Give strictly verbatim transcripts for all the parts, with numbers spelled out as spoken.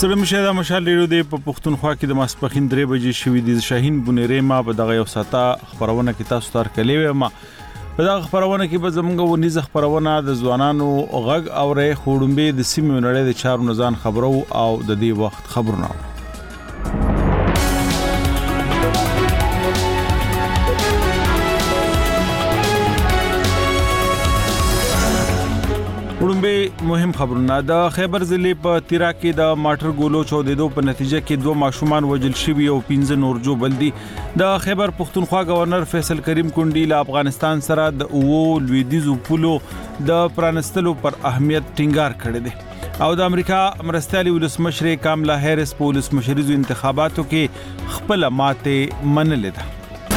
سره مشه د مشال ریډیو د په پښتونخوا کې د ماسپخین درې بجې شوې د شاهین بونیرې ما په دغه یو ساته خبرونه کې تاسو تر کلیوي ما په دغه خبرونه کې به زمونږ ونیزه خبرونه د ځوانانو غږ اورې خوړمبه د سیمې نړۍ د چارو نزان خبرو او د دې وخت خبرونه وړاندې مهم خبرونه د خیبر ضلع په تیرا کې د ماټر ګولو چودېدو په نتیجه کې دوه ماشومان وژل شوي او پنځه نور جوړ دي د خیبر پښتونخوا گورنر فیصل کریم کونډي له افغانستان سره د اوو لویدیزو پولو د پرانستلو پر اهمیت ټینګار کړی دی او د امریکا مرستيالي ولسمشر کاملا هریس په ولسمشریزو انتخاباتو کې خپل ماته منلې ده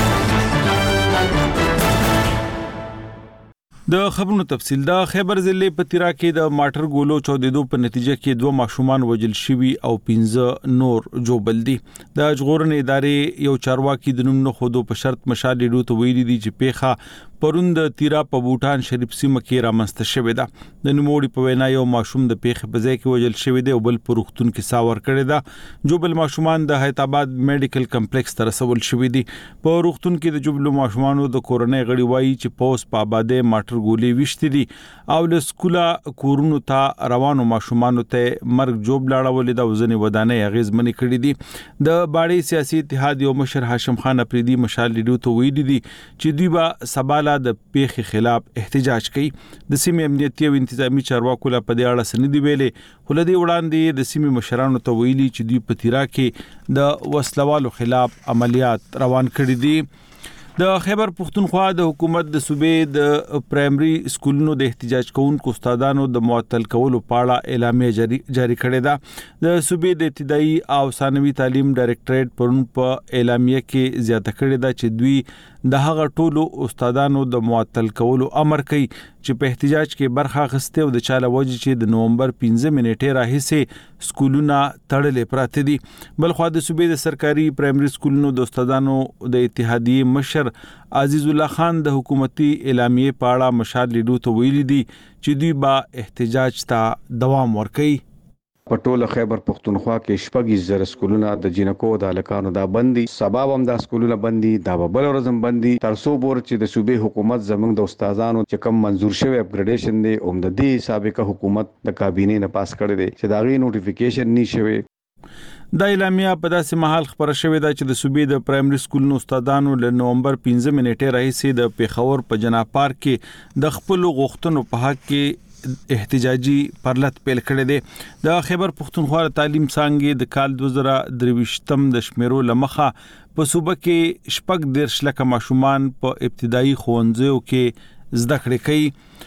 د خبرونو تفصیل د خیبر ضلع په تیرا کې د ماټر ګولو چودېدو په نتیجه کې دوه ماشومان وژل شوي او پنځه نور جوړ دي د ژغورنې ادارې یو چارواکي د نوم نه خودو په شرط مشال ډیډو ته ویلي دي چې پیخه پروند تیرا په بوټان شریف سیمه کې رامنځته شوې ده د نوموړي په وینا یو ماشوم د پیخه په ځای کې وژل شوی دی او بل پروختون کې ساور کړی ده جو بل ماشومان د حیات آباد میډیکل کمپلیکس ته رسول شوی دي په پروختون کې د جوبلو ماشومانو د کورنۍ غړي وایي چې پوس په آباده ماټر ګولې وشتي دي او له سکولا کورونو ته روانو ماشومانو ته مرګ جوب لاړولې د وزنې ودانې اغیزمنې کړې دي د باړې سیاسي اتحاد یو مشر هاشم خان افریدي مشال ډیډو ته ویلي دي چې دوی به سبال د پیخي خلاف احتجاج کوي د سیمې امنیتي او انتظامی چارواکو له پدې اړه سندې ویلې ولدي وړاندې د سیمې مشرانو ته ویلي چې دوی په تیرا کې د وسلوالو خلاف عملیات روان کړي دي د خیبر پښتونخوا د حکومت د صوبې د پرایمري سکولونو د احتجاج کوونکو استادانو د معطل کولو په اړه اعلامیه جاری جاری کړې ده د صوبې د ابتدایي او ثانوي تعلیم ډایریکټریټ پرون په اعلامیه کې زیاته کړې ده چې دوی د هغه ټولو استادانو د معطل کولو امر کوي چې په احتجاج کې برخه اخیسته او د چاله وجه چې د نومبر پنځه منېټه راهیسه سکولونه تړلې پراته دي بل خو د صوبې د سرکاري پرایمري سکولونو د استادانو د اتحادیې مشر عزیز الله خان د حکومتي اعلامیه په اړه مشال ډیډو ته ویلي دي چې دوی به احتجاج ته دوام ورکوي په ټوله خیبر پښتونخوا کې شپږ زره سکولونه د جنکو د الکانو دا بندي سبب هم د سکولونه بندي دا بل ورځم بندي تر څو بور چې د صوبې حکومت زمنګ د استادانو چې کم منزور شوی اپګریډیشن دی اوم د دې سابقه حکومت د کابینې نه پاس کړی دی چې دا غي نوټیفیکیشن نشوي د اعلامیه په داسې محل خبره شوې ده چې د صوبې د پرایمري سکولونو استادانو له نومبر پنځه منېټه راهیسې د پیښور په جناب پارک کې د خپل غوښتنو په حق کې احتجاجي پرلط پیل کړی دی د خیبر پښتونخوا تعلیم څانګې د کال دوه زره درویشتم د شمیرو لمخه په صوبه کې شپږ دیرش لکه ماشومان په ابتدایي ښوونځیو کې زده کړې کوي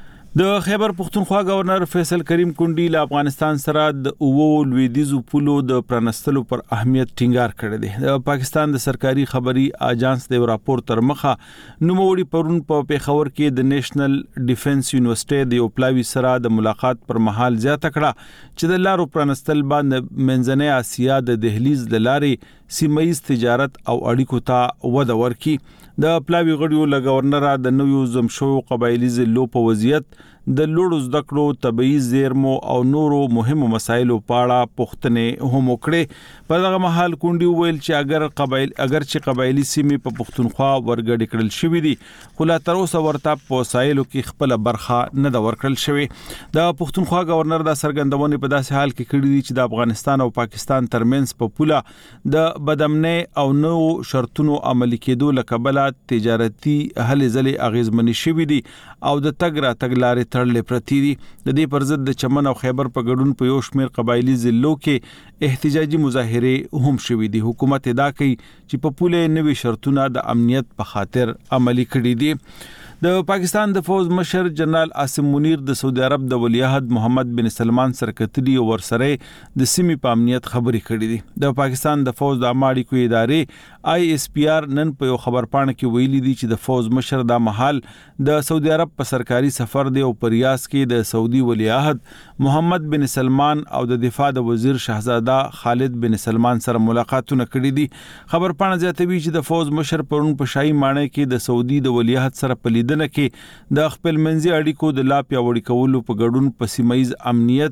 د خیبر پښتونخوا گورنر فیصل کریم کونډي له افغانستان سره د اوو لویدیزو پولو د پرانستلو پر اهمیت ټینګار کړی دی د پاکستان د سرکاري خبري اجانس د راپور تر مخه نوموړي پرون په پیښور کې د نېشنل ډیفنس یونیورسيټي د اوپلاوي سره د ملاقات پر مهال زیاته کړه چې د لارو پرانستل باندې منځنۍ اسیا د دهلیز د لارې سیمایي تجارت او اړیکو ته وده ورکړي د پلاوی غړیو له گورنر د نویو زمشو قبایلی ضلعو په وضعیت د لوړو زده کړو طبي زیرمو او نورو مهمو مسایلو په اړه پوښتنې هم وکړې په دغه محل کونډي ویل چې اگر قبایل اگر چې قبایلی سیمې په پښتونخوا ورګډ کړل شوې دي خو لا تر اوسه ورته په وسایلو کې خپل برخه نه دا ورکړل شوې د پښتونخوا گورنر د سرګندونې په داسې حال کې کړی دي چې د افغانستان او پاکستان ترمنځ په پوله د بدامنۍ او نو شرطونو عملي کېدو لکبله تجارتي هلې ځلې اغیزمنې شوې دي او د تګ را تګ لارې تړلې پرتی دي د دې پر ضد د چمن او خیبر په ګډون په یو شمېر قبایلی ضلعو کې احتجاجي مظاهره هم شوې دي حکومت ادا کوي چې په پوله نوي شرطونه د امنیت په خاطر عملي کړي دي د پاکستان د فوج مشر جنرال عاصم منیر د سعودي عرب د ولیعهد محمد بن سلمان سره کتلی او ورسره د سیمې په امنیت خبرې کړې دي د پاکستان د فوج د اماړي کو ادارې آی اس پی آر نن په یو خبر پاڼه کې ویلي دي چې د فوج مشر د محل د سعودي عرب په سرکاري سفر دی او په ریاض کې د سعودي ولیعهد محمد بن سلمان او د دفاع د وزیر شاهزاده خالد بن سلمان سره ملاقاتونه کړې دي خبر پاڼه زیاتوي چې د فوج مشر پرون په شاهي ماڼۍ کې د سعودي د ولیعهد سره په لیدنه کې د خپل منځي اړیکو د لا پیاوړي کولو په ګډون په سیمایي امنیت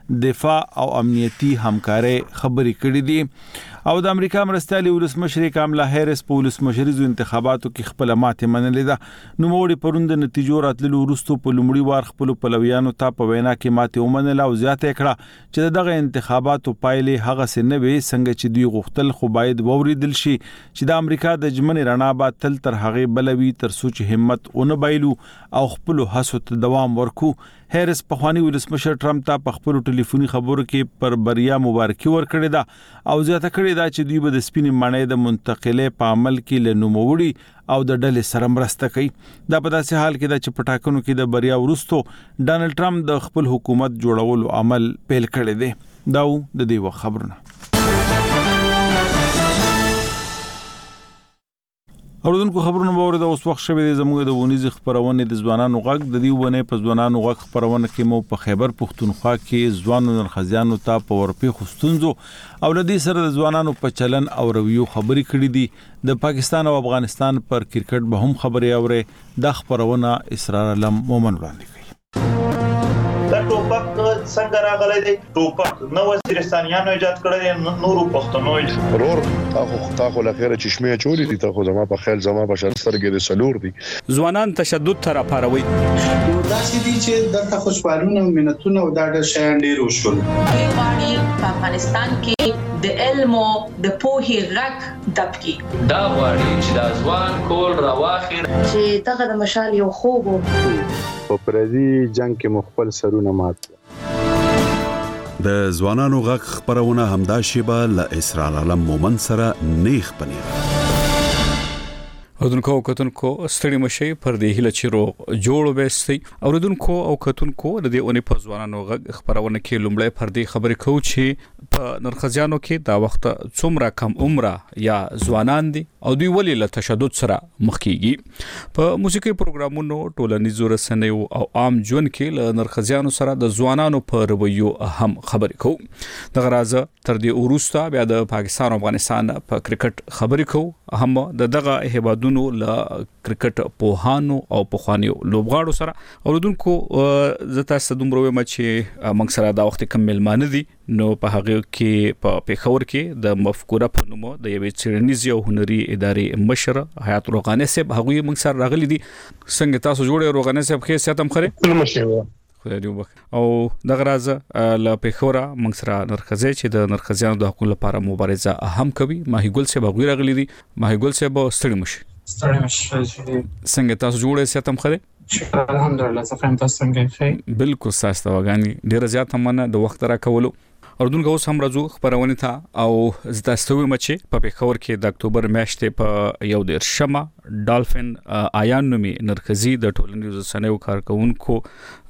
دفاع او امنیتي همکاري خبرې کړې دي. او د امریکا مرستيالي ولسمشر کاملا هریس په ولسمشریزو انتخاباتو کې خپل ماته منلې ده. نو موړي پروند نتیجو راتللو وروسته په لومړي وار خپل پلویانو ته په وینا کې ماته ومنله او زیاته کړه چې دغه انتخاباتو پایلې هغه څه نه وي څنګه چې دوی غوښتل، خو باید ووریدل شي چې د امریکا د جمنې رڼا به تل تر هغه بلوي تر څو چې همت ونه بایلو او خپل هڅو ته دوام ورکو. هریس په خواني ولسمشر ټرمپ ته په خپل ټلیفوني خبرو کې پر بریا مبارکي ورکړې ده او زیاته کړې ده چې دوی به د سپینې ماڼۍ د منتقلې په عمل کې له نوموړي او د ډلې سره مرسته کوي. دا په داسې حال کې ده چې په ټاکنو کې د بریا وروسته ډانلډ ټرمپ د خپل حکومت جوړولو عمل پیل کړی دی. دا و د دې وخت خبرونه. اوردونکو خبرونه باور د اوس وخت شوه د زموږ د ونیز خبرونه د ځوانانو غږ د دې ونه په ځوانانو غږ خبرونه کې مو په خیبر پښتونخوا کې ځوانو نرخزیانو ته په ورپی خستونزو او لدی سره د ځوانانو په چلن او رویو خبرې کړې دي. د پاکستان او افغانستان پر کرکټ به هم خبرې اوري. د خبرونه اسرار علم مومن وړاندې کوي. دا ټوپک څنګه راغلی دی؟ ټوپک نو وزیرستانیانو ایجاد کړی دی، نورو پښتنو ورور تاخو تاخو لخيره چشمه چولی دي، تاخو زما په خیال زما په شرسترګې د سلور دي. ځوانان تشدد تر پاروي دا چې دي چې دغه خوشبالونه او منتونه او دا د شیان ډیر وشول. غواړي په افغانستان کې د علم او د پوهې غږ دبکي. دا غواړي چې د ځوان کول راواخیر چې دغه د مشال یو خوب په پردي جنگ کې مخبل سرونه مات. د ځوانانو غږ خبرونه همدا شیبه ل اسرار علم مومن سره نیخ پنیر. اوردونکو او کتونکو ستړي مشي پر دې هله چیرو جوړ وبستي. اوردونکو او کتونکو د دې اونې په ځوانانو غږ خبرونه کې لومړی پر دې خبرې کوو چې په نرخزیانو کې دا وخت څومره کم عمره یا ځوانان دي او دوی ولې له تشدد سره مخ کیږي. په موسیقي پروګرامونو، ټولنیزو رسنیو او عام ژوند کې له نرخزیانو سره د ځوانانو په رویو هم خبرې کوو. دغه راز تر دې وروسته بیا د پاکستان او افغانستان په کرکټ خبرې کوو. هم د دغه هیوادونو له کرکټ پوهانو او پوخانیو لوبغاړو سره. اوردونکو زتا صدوم روي چې موږ سره دا وخت کم ملمانه دي، نو په هغه کې په پیښور کې د مفکوره په نوم د یوې څېړنیزې او هنري ادارې مشر حیات روغاني صاحب هغه موږ سره راغلي دي. څنګه تاسو جوړه روغاني صاحب خې ساتم خره نمشه خدای دې وبخ. او دغه راز ل پیښور موږ سره نرخزه چې د نرخزیانو د حقوقو لپاره مبارزه اهم کوي. ماهی ګل صاحب هغه راغلي دي. ماهی ګل صاحب ستړي مشي. ستړي مشي. څنګه تاسو جوړه ساتم خره؟ الحمدلله څنګه تاسو څنګه؟ بالکل ساسته وګانی ډیر زیات مننه د وخت را کولو. اردوونکو اوس هم راځو خبرونه ته او زداستوي مچي په پیښور کې د اکتوبر میاشتې په یو ډیر شمه ډالفین آیان نومي نرخزي د ټولنیزو رسنیو کارکونکو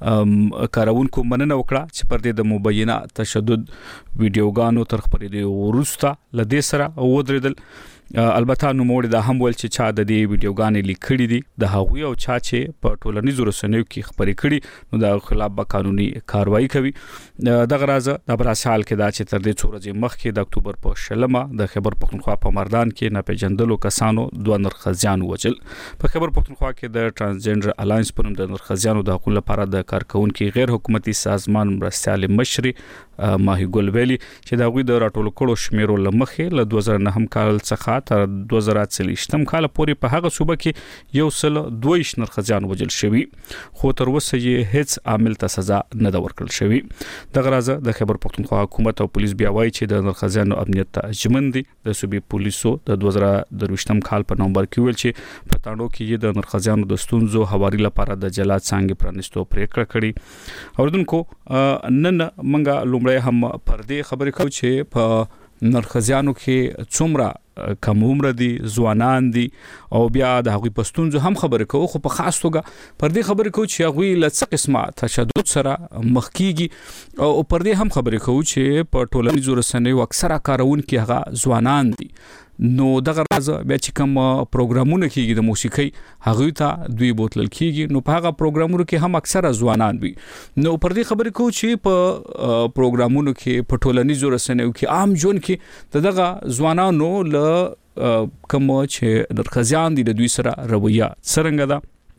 کارونکو مننه وکړه چې پر دې د مبینه تشدد ویډیوګانو تر خبرې وروسته لدې سره ودرېدل. البته نو موږ د هم ول چې چا د دې ویډیوګانې لیکلي دي د هغوی او چا چې په ټولنیزو رسنیو کې خبرې کړي نو د خلاف به قانوني کاروایی کوي. دغه راز د براسال کې دا چې تر دې څو ورځې مخکې د اکتوبر په شلمه د خیبر پښتونخوا په مردان کې نه پیژندلو کسانو دوه نرخزیان وجل. په خیبر پښتونخوا کې د ترانسجنډر الاینس په نوم د نرخزیانو د حقوقو لپاره د کارکونکو غیر حکومتي سازمان مرستيال مشري ماهی ګل ویلي چې دا غوي د راټول کړو شمیرو لمخې له دوه زره نه کال څخه تر دوه زره څلوېښتم کال پورې په هغه صوبه کې یو سل دوه نرخزیان وجل شوی، خو تر اوسه یې هیڅ عامل ته سزا نه ده ورکړل شوی. دغه راز د خیبر پښتونخوا حکومت او پولیس بیا وایي چې د نرخزیانو امنیت ته اجمن دي. د صوبې پولیسو د دوه زره درویشتم کال په نومبر کې ویل چې په تاڼو کې د نرخزیانو د ستونزو هواري لپاره د جلات څنګه پرانستو پریکړه کړې. اوردونکو نن منګه لومړی هم پر دې خبرې کوو چې په نرخزیانو کې څومره کم عمر دي، ځوانان دي او بیا د هغوی په ستونزو هم خبرې کوو. خو په خاص توګه پر دې خبرې کوو چې هغوی له څه قسمه تشدد سره مخ کیږي او پر دې هم خبرې کوو چې په ټولنیزو رسنیو اکثره کارونکي هغه ځوانان دي. نو دغه راز بیا چې کوم پروګرامونه کیږي د موسیقي هغه ته دوی بوتل کیږي، نو په هغه پروګرامونو کې هم اکثره ځوانان وي. نو پر دې خبرې کوو چې په پروګرامونو کې په ټولنیزو رسنیو کې عام ژوند کې دغه ځوانانو له کوم چې نرخزیان دي د دوی سره رویه څرنګه ده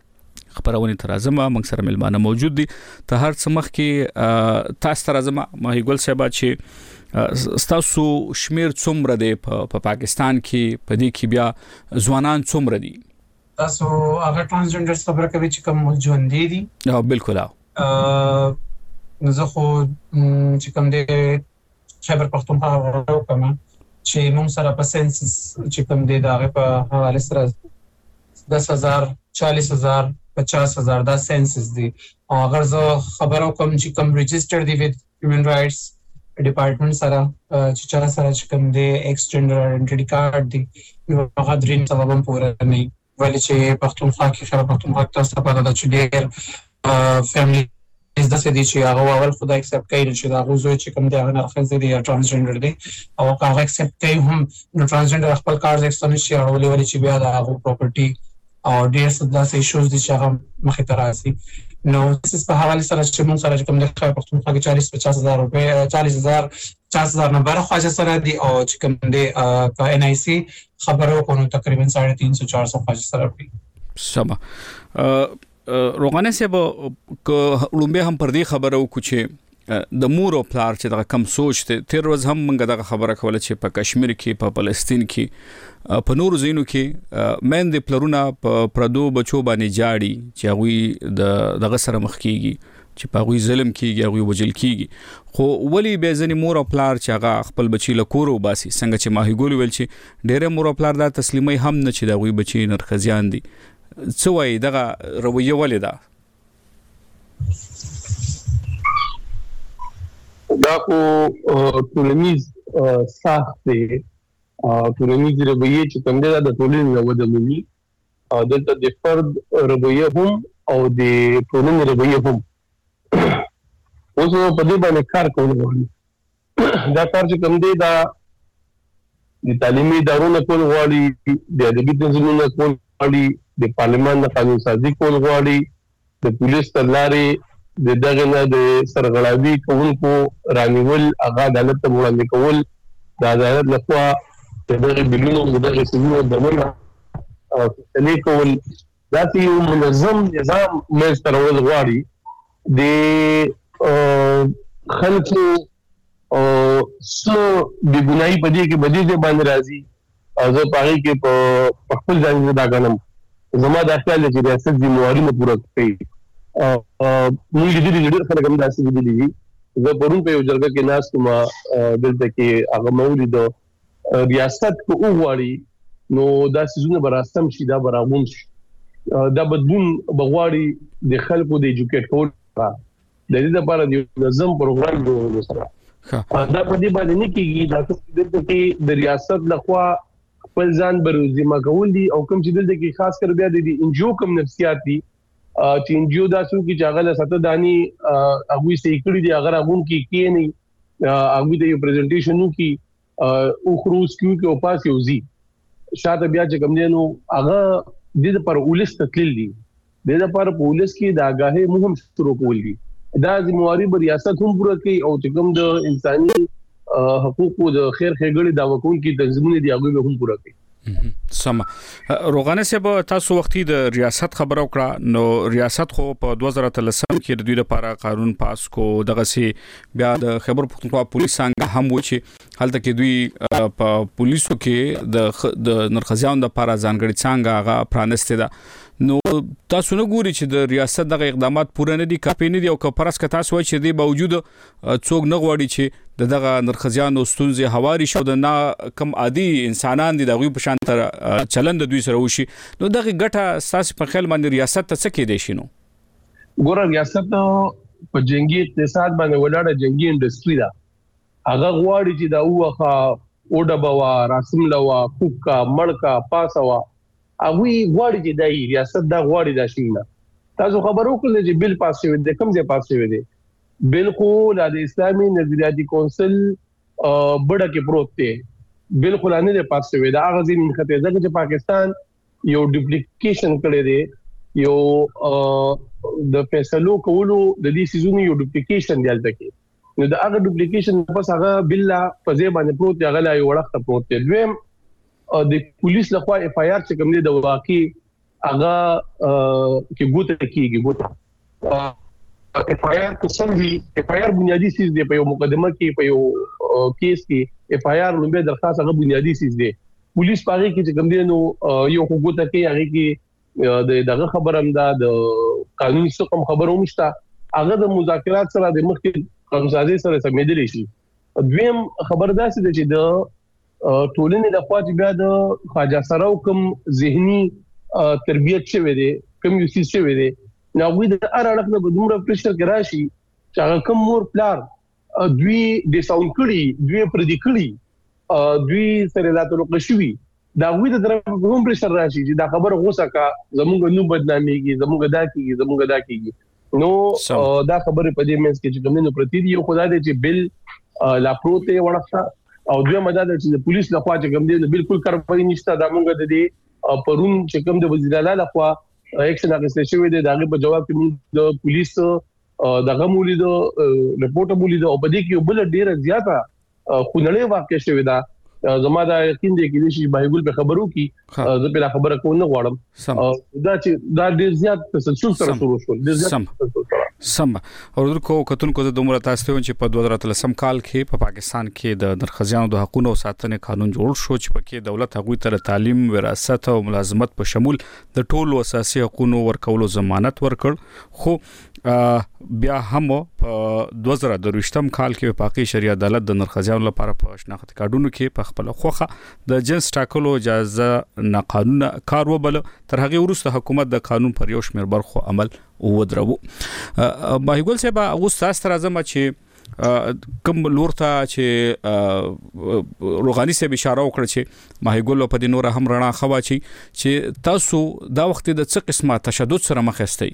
خبرونه ترازمه موږ سره ملمانه موجود دي ته هر څه مخ کې تاسو ترازمه ماهی ګل صاحب چې ستاسو شمیر څومره دی په پاکستان کې په دې کې بیا ځوانان څومره دي تاسو هغه ترانسجنډر خبره کوي چې کوم ژوند دي اه بالکل اه زه خو چې کوم دی خیبر پختونخوا ورو کوم چې موږ سره په سنسس چې کوم دی دا په حواله سره دس هزار چالیس هزار پچاس هزار دا سنسس دی او اگر زه خبرو کوم چې کوم ريجستر دی وذ هیومن رائټس ډپارټمنټ سره چې چا سره چې کوم دی ایکسټنډر آئیډنټی کارت دی نو هغه درین سبب پوره نه ولې چې پختونخوا کې خبر پختونخوا تاسو په اړه چې ډېر فیملی از د سې دي چې هغه اول خدای ایکسپټ کوي چې دا غوځوي چې کوم دی هغه نرخص دی یا ترانسجنډر دی او هغه ایکسپټ کوي هم نو ترانسجنډر خپل کارت ایکسټنډ شي او ولې ولې چې بیا دا هغه پراپرټي او ډیر څه داسې ایشوز دي چې هغه مخې ته راځي نو تاسو په حواله سره چې موږ سره کوم د خیر پختونخوا کې چالیس پچاس هزار روپے چالیس هزار پچاس هزار نه بره خواجه سره دي او چې کوم دی کا ان آی سی خبرو کو نو تقریبا ساڑھے تین سو چار سو خواجه سره دي سم روغانه سه به لومبه هم پر دې خبرو کو چې د مور او پلار چې دا کم سوچ ته تیر ورځ هم موږ دا خبره کوله چې په کشمیر کې په فلسطین کې په نورو ځینو کې مین د پلرونه په پردو بچو باندې جاړي چې هغه د دغه سره مخ کیږي چې په هغه ظلم کیږي هغه وجل کیږي خو ولی به ځنی مور او پلار چې هغه خپل بچی له کورو باسي څنګه چې ماهی ګول ویل چې ډېر مور او پلار دا تسلیمي هم نه چې دا وی بچی نرخزیان دي څه وای دغه رویه ولې ده دا کو ټولنیز ساخت دی ټولنیز رویه چې کوم دی د ټولنې نو ودلونی او دلته د فرد رویه هم او د ټولنې رویه هم اوس په دې باندې کار کول غواړي دا کار چې کوم دی دا د تعلیمي ادارو کول غواړي د ادبي تنظیمونو کول غواړي د پارلمان د قانون سازي کول غواړي د پولیس تر لارې د دغه نه د سرغړاوي کوونکو رانیول هغه عدالت ته وړاندې کول د عدالت لخوا د دغه بلونو د دغه سیمو د منع او تلې کول دا یو منظم نظام مې سترول غواړي د خلکو او سو د ګناي په دې کې بدې باندې راځي او زه پاره کې په خپل ځان دا غنم زما د خیال چې ریاست د مواري نه پوره کوي او موږ دې دې ډېر خلک هم داسې دي دي زه پرون په یو جرګه کې ناس کوم دلته کې هغه مولید ریاست کو وغواړي نو دا سيزونه براستم شي دا برابون شي دا بدلون بغواړي د خلکو د ایجوکیټ کول د دې لپاره د نظم پروګرام جوړول سره دا په دې باندې نه کیږي دا چې د د ریاست لخوا خپل ځان بروزي ما کول دي او کوم چې دلته کې خاص کر بیا د انجو کوم نفسیات دي چې انجو دا څو کې جاغله ساته دانی هغه سې کړی دی اگر هغه کې کې نه هغه د یو پریزنټیشن کې او خروج کیو کې او پاس یو زی شاته بیا چې کوم دی نو هغه د پر ولس تکلیل دي د پر پولیس کې د آگاهي مهم شروع کول دي دا د مواري ریاست هم پوره کوي او چې کوم د انساني حقوقو د خیر خېګړې دا وکول کې تنظیمونه دی هغه هم پوره کوي سم روغانه صاحب تاسو وختي د ریاست خبرو کړه نو ریاست خو په دوه زره اتلسم کې د دوی لپاره قانون پاس کو دغه سي بیا د خیبر پختونخوا پولیس څنګه هم و چې هلته کې دوی په پولیسو کې د د نرخزیان د لپاره ځانګړي څنګه هغه پرانسته ده نو تاسو نه ګوري چې د ریاست دغه اقدامات پوره نه دي کافي نه دي او که پرس که تاسو وایي چې د باوجود څوک نه غواړي چې دغه نرخزیان او ستونزې هواري شو د نا کم عادي انسانان دي دغه په شان تر چلند دوی سره وشي نو دغه ګټه اساس په خیال باندې ریاست ته څه کې دي شنو ګور ریاست په جنگي اقتصاد باندې ولاړه جنگي انډستری ده هغه غواړي چې دا وخه اوډه بوا رسم لوا کوکا مړکا پاسوا هغه غواړي چې دای ریاست دا غواړي دا شي نه تاسو خبرو کولې چې بل پاس شوی دی کوم ځای پاس شوی دی بالکل د اسلامي نظریاتي کونسل بڑا کې پروت دی بالکل نه پاس شوی دا هغه ځین خطه ده چې پاکستان یو ډوپلیکیشن کړی دی یو د فیصلو کولو د دې سيزونو یو ډوپلیکیشن دی البته نو دا هغه ډوپلیکیشن پس هغه بل په ځای باندې پروت دی هغه یو وړخته پروت دی دویم د پولیس لخوا اف آی آر چې کوم دی د واقعي هغه کې ګوته کیږي ګوته اف آی آر کو سم وی اف آی آر بنیادی چیز دی په یو مقدمه کې په یو کیس کې اف آی آر لومبه درخواست هغه بنیادی چیز دی پولیس پاره کې چې کوم دی نو یو ګوته کې هغه کې دغه خبر هم دا د قانوني څخه خبرو نشته هغه د مذاکرات سره د مخکې قانونسازي سره سمېدل شي. دویم خبر دا چې د ټولنې د خواجه بیا د خواجه سره کوم ذهني تربيت شوی دی کوم یو څه شوی دی نو وی د اړه نه بدومره پرشر کې راشي چې هغه کوم مور پلار دوی د ساوند کړي دوی پر دې کړي دوی سره لا تعلق شوی دا وی د طرف کوم پرشر راشي چې دا خبر غوسه کا زموږ نو بدناميږي زموږ دا کیږي زموږ دا کیږي نو دا خبره په دې منځ کې چې کومینو پرتی دی یو خدای دې چې بل لا پروته ورخه او دوی مدد چې پولیس لخوا چې کوم دی بالکل کارپای نشته دا مونږ د دې پرون چې کوم د وزیر اعلی لخوا اکشن اخیستل شوی دی داغه په جواب کې موږ د پولیس دغه مولید رپورټ مولید او په دې کې بل ډیره زیاته خونړې واقع شوی دا زما دا یقین دی چې شي بایګل په خبرو کې زه په خبره کوم نه غواړم دا چې دا ډیر زیات تسلسل سره شروع شول ډیر زیات سم او ورکو کتونکو د دومره تاسو چې په دوه هزار اتلسم کال کې په پاکستان کې د نرخزیانو د حقوقو او ساتنې قانون جوړ شو چې پکې دولت هغوی ته تعلیم وراثت او ملازمت په شمول د ټولو اساسي حقوقو ورکولو ضمانت ورکړ خو بیا هم په دوه هزار درویشتم کال کې په شریعه عدالت د نرخزیانو لپاره په شناخت کارډونو کې په خپل خوخه د جنس ټاکلو اجازه نه قانون کار وبل تر هغه وروسته حکومت د قانون پر یو شمېر برخو عمل ودرو. باهیګل صاحب اوس تاسو راځم چې کوم لورته چې روغانی صاحب اشاره وکړه چې ماهیګل په دې نور هم رڼا خوا چې تاسو دا وخت د څه قسمه تشدد سره مخ یاستئ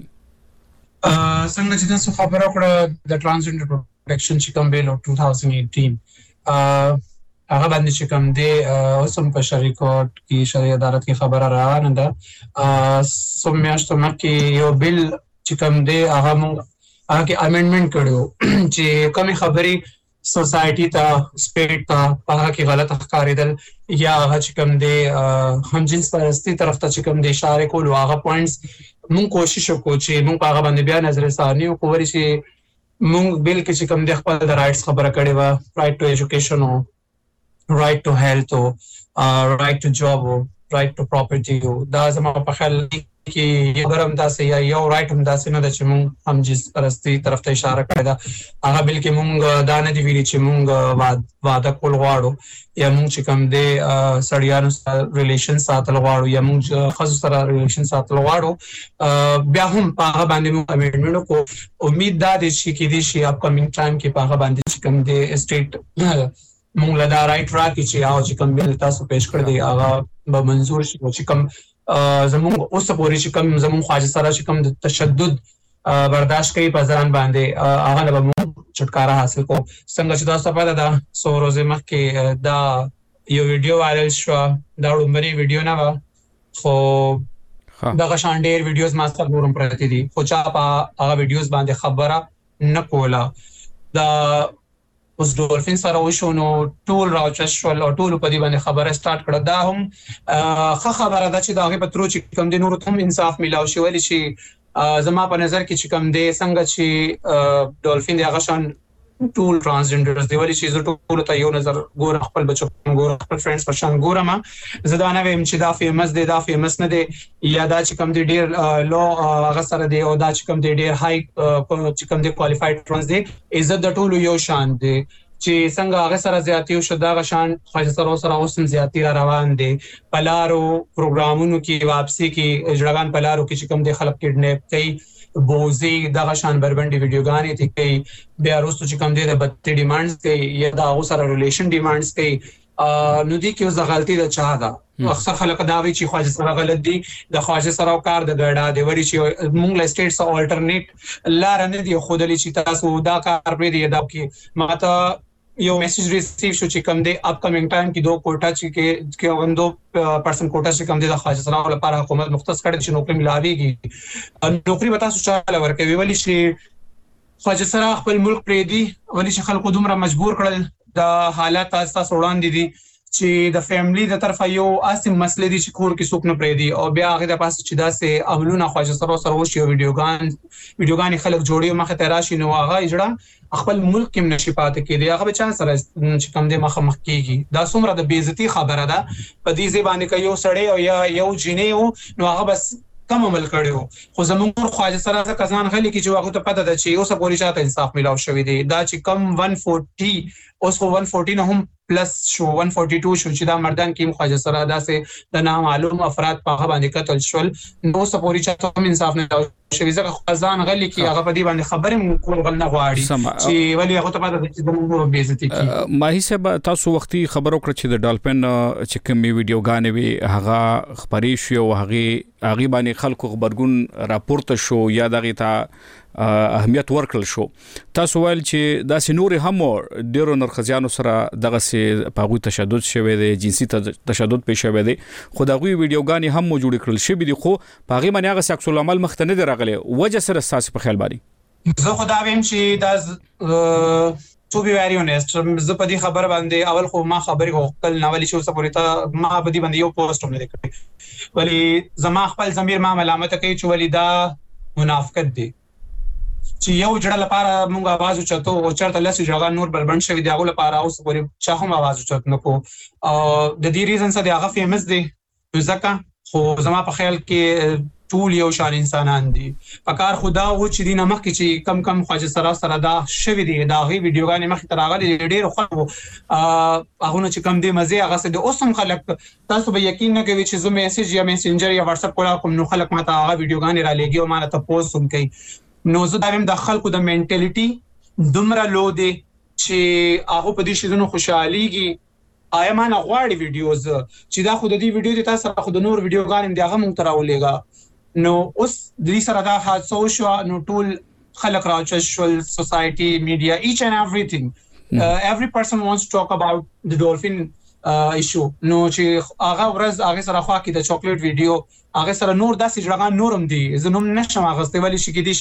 څنګه چې تاسو خبره وکړه د ترانسجنډر پروټیکشن چې کوم بیل دوه هزار اته هغه باندې چې کوم دی اوسم په شریکوټ کې شریعه عدالت کې خبره روانه ده سم میاشتو مخکې یو بیل چې کوم دی هغه موږ هغه کې امندمنت کړو چې کومې خبرې سوسایټي ته سپیټ ته هغه کې غلط ښکارېدل یا هغه چې کوم دی هم جنس پرستی طرف ته چې کوم دی اشاره کول هغه پوینټس مونږ کوشش وکړو چې مونږ هغه باندې بیا نظر ثاني او کووري چې مونږ بل کې چې کوم د خپل د رائټس خبره کړې و رائټ ټو ایجوکیشن او رائټ ټو هیلث او رائټ ټو جاب او رائټ ټو پراپرټي او دا زموږ په خیال کې یو ګرم تاسو یا یو رائټ هم تاسو نه د چې مونږ هم جنس پرستی طرف ته اشاره کړې ده هغه بل کې مونږ دا نه دی ویلي چې مونږ واده کول غواړو یا مونږ چې کوم دی سړیانو سره ریلیشن ساتل غواړو یا مونږ خاص سره ریلیشن ساتل غواړو بیا هم په هغه باندې مونږ امندمنت کو امید دا دي چې کې دي شي اپ کمینګ ټایم کې په هغه باندې چې کوم دی سټیټ مونږ له دا رائټ را کې چې او چې کوم بل تاسو پېښ کړی دی هغه به منزور شي چې کوم زموږ اوس پورې چې کوم زموږ خواجه سره چې کوم تشدد برداشت کوي په ځان باندې هغه نه به چھٹکارا حاصل کو څنګه چې تاسو په دا سو ورځې مخکې دا یو ویډیو وایرل شو دا وړاندې ویډیو نه و خو دا غشان ډېر ویډیوز ما سره ګورم پرته دي خو چا په هغه ویډیوز باندې خبره نه کوله دا اوس ډولفین سره وشو نو ټول راوچشول او ټول په دې باندې خبره سٹارټ کړه دا هم ښه خبره ده چې دا هغه پترو چې کوم دي نور ته انصاف ملاوي شي ولی شي زما په نظر کې چې کوم دی څنګه چې ډولفین دی هغه شان ټول ترانسجنډرز دی ولی شي زه ټول ته یو نظر ګور خپل بچو ګور خپل فرندز په شان ګورم زه دا نه ویم چې دا فیمس دی دا فیمس نه دی یا دا چې کوم دی ډیر لو هغه سره دی او دا چې کوم دی ډیر های چې کوم دی کوالیفاید ترانس دی عزت د ټولو یو شان دی چې څنګه هغه سره زیاتی شو دا غشان خاص سره سره اوسم زیاتی را روان دي پلارو پروګرامونو کې واپسی کې اجړغان پلارو کې چې کوم دي خلک کډنیپ کوي بوزي دا غشان بربندي ویډیوګانې ته کوي بیا وروسته چې کوم دي د بد ډیمانډز کوي یا دا اوس سره ریلیشن ډیمانډز کوي نو دي کې اوس غلطي د چا ده اکثر خلک دا وی چې خواجه سره غلط دي د خواجه سره کار د ګډا دی وری چې مونږ له سټیټ سره الټرنیټ لار نه دی خو د لې چې تاسو دا کار پرې دی دا کې ماته یو میسج ریسیو شو چې کوم دی اپ کمینګ ټایم کې دوه کوټا چې کې هم دوه پرسن کوټا چې کوم دی د خواجه سره لپاره حکومت مختص کړي چې نوکری ملاويږي نوکری به تاسو چاله ورکوي ولی چې خواجه سره خپل ملک پرې دی ولی چې خلکو دومره مجبور کړل د حالات تاسو وړاندې دي چې د فیملی د طرفه یو اسیم مسلې دي چې کور کې څوک نه پرې دي او بیا هغه د پاسه چې داسې عملونه خواجه سره سره وشي او ویډیوګان ویډیوګان خلک جوړي مخه ته راشي نو هغه اجړه خپل ملک کې نشي پاتې کېدی هغه به چا سره چې کم دې مخه مخ کېږي دا څومره د بیزتی خبره ده په دې ځبانه کې یو سړی او یا یو جنې نو هغه بس کم عمل کړو خو زموږ خواجه سره ځکه ځان غلي کې چې هغه ته پته ده چې اوسه پولیس ته انصاف ملاو شوی دی دا چې کم one forty اوس خو one forty نه هم پلس شو one forty-two شو چې دا مردان کې خواجه سره داسې د نامعلوم افراد په هغه باندې قتل شول نو اوسه پولیس ته هم انصاف نه شوی ځکه ځان غلي کې هغه په دې باندې خبرې مو کول غل نه غواړي چې ولی هغه ته پته ده چې زموږ بیزتی کی ماهی صاحب تاسو وختي خبرو کړ چې د ډالفین چې کومې ویډیوګانې وي هغه خبرې شو او هغه هغه باندې خلکو خبرګون راپورته شو یا دغه ته اهمیت ورکړل شو تاسو ویل چې دا سينور هم ډیرو نرخزیانو سره دغه سي پاغوي تشدد شوه دی جنسي تشدد پېښ شوه دی خو دغه ویډیوګانې هم موجود کړل شي به دي خو پاغي باندې هغه سکس العمل مخته نه درغلي وجه سره اساس په خیال باندې زه خو دا ویم چې دا تو بي ویری اونست زه په دې خبر باندې اول خو ما خبرې وکړل نو ولې چې اوسه پورې ته ما په دې باندې یو پوسټ هم نه کړی ولی زما خپل ضمیر ما ملامت کوي چې ولی دا منافقت دی چې یو جړه لپاره موږ आवाज اوچتو او چرته لسی جګه نور بلبند شوی دی هغه لپاره اوس پورې چا هم आवाज اوچت نه کو د دې ریزن سره هغه فیمس دی ځکه خو زما په خیال کې ټول یو شان انسانان دي پکار خدا و چې دینه مخ کې چې کم کم خواجه سره سره دا شوی دی دا غي ویډیوګانې مخ ته راغلي ډېر خو هغه چې کم دی مزه هغه سره د اوسم خلک تاسو به یقین نه کوي چې زه میسج یا میسنجر یا واتس اپ کولا کوم نو خلک ماته هغه ویډیوګانې را لګي او ما ته پوسټ هم کوي نو زه دا ویم د خلکو د منټالیټي دومره لو دی چې هغه په دې شیزونو خوشحاليږي آیا ما نه غواړي ویډیوز چې دا خو د دې ویډیو د تاسو سره خو د نور ویډیوګانې دی هغه مونږ تراولېګا نو اوس د دې سره دا حادثه شو نو ټول خلک راځي شول سوسايټي میډیا ایچ اینڈ ایوریثینګ every person wants to talk about the dolphin uh, issue نو چې هغه ورځ هغه سره خوا کې د چاکلیټ ویډیو هغه سره نور داسې ځړغان نورم دی زنوم نشم هغه استوالي شي کې دي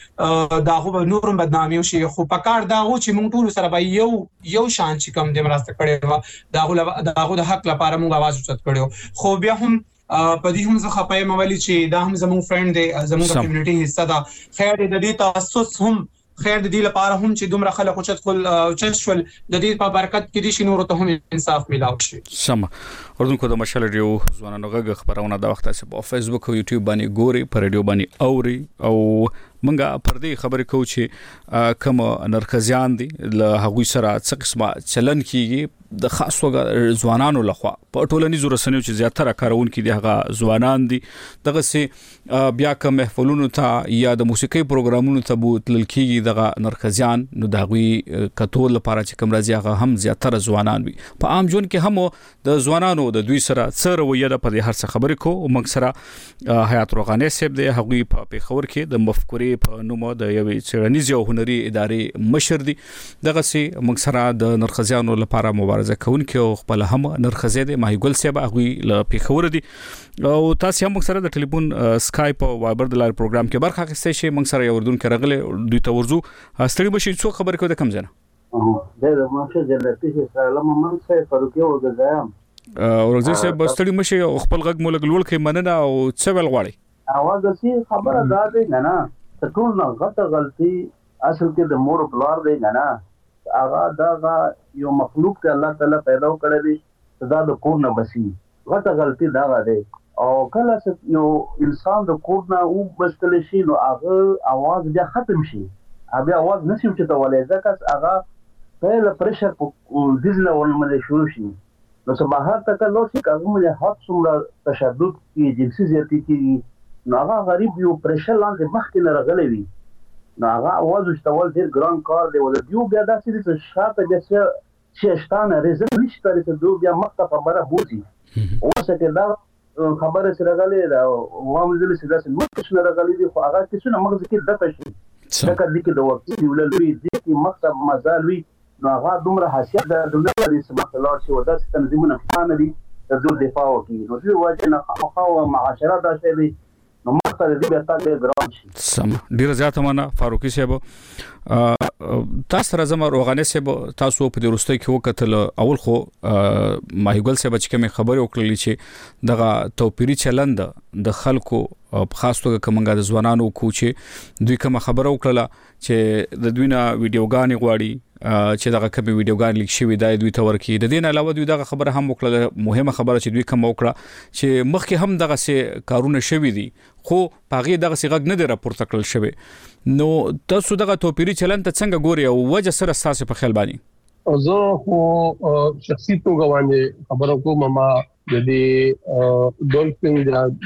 شي دا خو نورم بدنامي شي خو پکار دا و چې مونږ ټول سره به یو یو شان چې کم د مرسته کړي دا غو دا غو د حق لپاره مونږ आवाज اوچت کړو خو بیا هم په دې هم زه خپای مولي چې دا هم زموږ فرند دی زموږ کمیونټي حصہ ده خیر د دې تاسوس هم خیر د دې لپاره هم چې دومره خلک اوچت کول اوچت شول د دې په برکت کې دي چې نور ته هم انصاف ملاو شي سم اردوونکو د مشال ریو ځوانانو غږ خبرونه د وخت په فیسبوک او یوټیوب باندې ګوري پر ریډیو باندې اوري او منګه پر دې خبرې کو چې کوم نرخزیان دي له هغوی سره څه قسمه چلن کیږي د خاص وګ ځوانانو لخوا په ټولنیزو رسنیو چې زیاتره کارونکو دي هغه ځوانان دي دغه سي بیا کوم محفلونو ته یا د موسیقي پروګرامونو ته بوتل کیږي دغه نرخزیان نو دغوی کټول لپاره چې کوم راځي هغه هم زیاتره ځوانان وي په عام جون کې هم د ځوانانو د دوی سره څه رویه ده په دې هر څه خبرې کو او موږ سره حیات روغاني صاحب دی هغوی په پیښور کې د مفکورې په نومو د یوې څېړنیزې او هنري ادارې مشر دي دغه سي موږ سره د نرخزیانو لپاره مبارزه کوونکي او خپل هم نرخزې دي ماهي ګل صاحب هغوی له پیښور دي او تاسو هم موږ سره د ټلیفون سکایپ او وایبر د لار پروګرام کې برخه اخیستئ شي موږ سره یو اردوونکو راغلي دوی ته ورزو ستړي بشي څو خبرې کوي د کم ځنه د ماشه جلتی سلام من سه فاروقي او د ځام ورغزي صاحب ستړي مشي خپل غږ مولګ لول کې مننه او څه ول غواړي اواز دسي خبره دا دی نه نه ټول نه غلطه غلطي اصل کې د مور بلار دی نه نه هغه دا یو مخلوق ته الله تعالی پیدا کړی دی دا د کور نه بسي غلطه غلطي دا دی او کله چې یو انسان د کور نه او بستل شي نو هغه आवाज بیا ختم شي هغه आवाज نشي چې ته ولې ځکه هغه په پريشر په دزله ولمنه شروع شي نو سباحت تک نو چې هغه مله حد څومره تشدد کی جنسي زیاتی کی نو هغه غریب یو پريشر لاندې مخکې نه راغلی وي نو هغه आवाज وشتول ډیر ګران کار دی ول دیو بیا داسې چې شاته بیا چې شتانه رزق نشته چې دوی بیا مخته خبره بوزي اوسه کې دا خبره سره غلې دا وامل چې داسې نو څه راغلي دي خو هغه څه نه مغز کې د پښې دا کله کې د وخت دی ولل وی دي چې مخته مزال وی نو هغه دومره حیثیت د دنیا لري چې مثلا چې وداسې تنظیمونه خانه دي د دوی دفاع کوي نو دوی واجب نه خو معاشره دا شی دی نو مخته دې بیا تاسو ګرام شي. سم ډیر زیات مننه فاروقي صاحب. تاسو سره زما روغانه صاحب تاسو په دې وروستي کې وکتل اول خو ماهیګل صاحب چې کوم خبرې وکړلې چې دغه توپیری چلند د خلکو په خاص توګه کومګه د ځوانانو کوچې دوی کوم خبره وکړه چې د دوی نه ویډیوګانې غواړي چې دغه کوم ویډیوګان لیک شوی دی دوی ته ورکی. د دې نه علاوه دوی دغه خبره هم وکړه مهمه خبره چې دوی کوم وکړه چې مخکې هم دغه سه کارونه شوی دي خو پاغي دغه سه غږ نه دی راپورته کړل شوی. نو تاسو دغه توپیری چلند ته څنګه ګوري او وجه سره تاسو په خیال باندې؟ زه خو شخصي توګه باندې خبرو کوم ما د دې ډولفین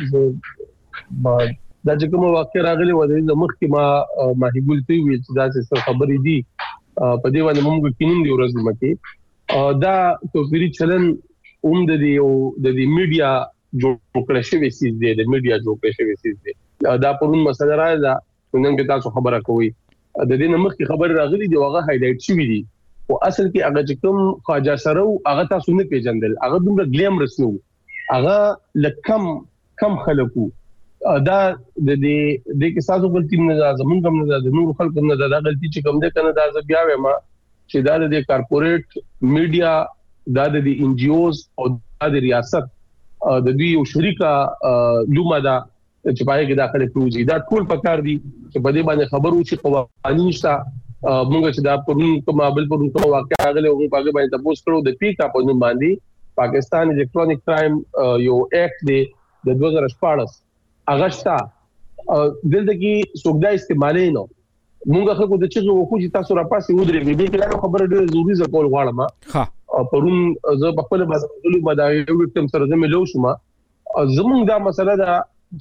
د دا چې کوم واقع راغلی و د مخکې ما ماهیګل ته ویل چې دا څه خبرې دي په دې باندې موږ کینم دی ورځ مکه دا توپیری چلن اوم د دې او د دې میډیا جوړ کړی شوی سیس دی د میډیا جوړ کړی شوی سیس دی دا پرون مسله راځه نن کې تاسو خبره کوي د دې نمخ کې خبر راغلي دی هغه هایلایټ شوی دی او اصل کې هغه چې کوم خواجه سره هغه تاسو نه پیژندل هغه دومره ګلیمرس نو هغه لکم کم خلکو دا د دې د کې تاسو غلطی نه زمونږ هم نه د نور خلکو نه دا غلطی چې کوم ده کنه دا ز بیا وې ما چې دا د کارپوریټ میډیا دا د ان جی اوز او د ریاست د دوی یو شریکه لومه دا چې پای کې داخله پروژې دا ټول پکار دي چې په دې باندې خبرو چې قوانین شته موږ چې دا پرون کوم بل پرون کوم واقعا غلې او په باندې تاسو کړو د پیکا په نوم باندې پاکستان الکترونیک کرائم یو اکټ دی د دوه هزار شپږ اگستا دلته کې سوګدا استعمالي نو موږ خلکو د چغه وکړو چې تاسو را پاسې ودرې دې کې خبره ډېره ضروري ځکول غواړم ها پرون زه په خپل باندې مداوي وکټم سره زمې لو شم زمونږ دا مسله ده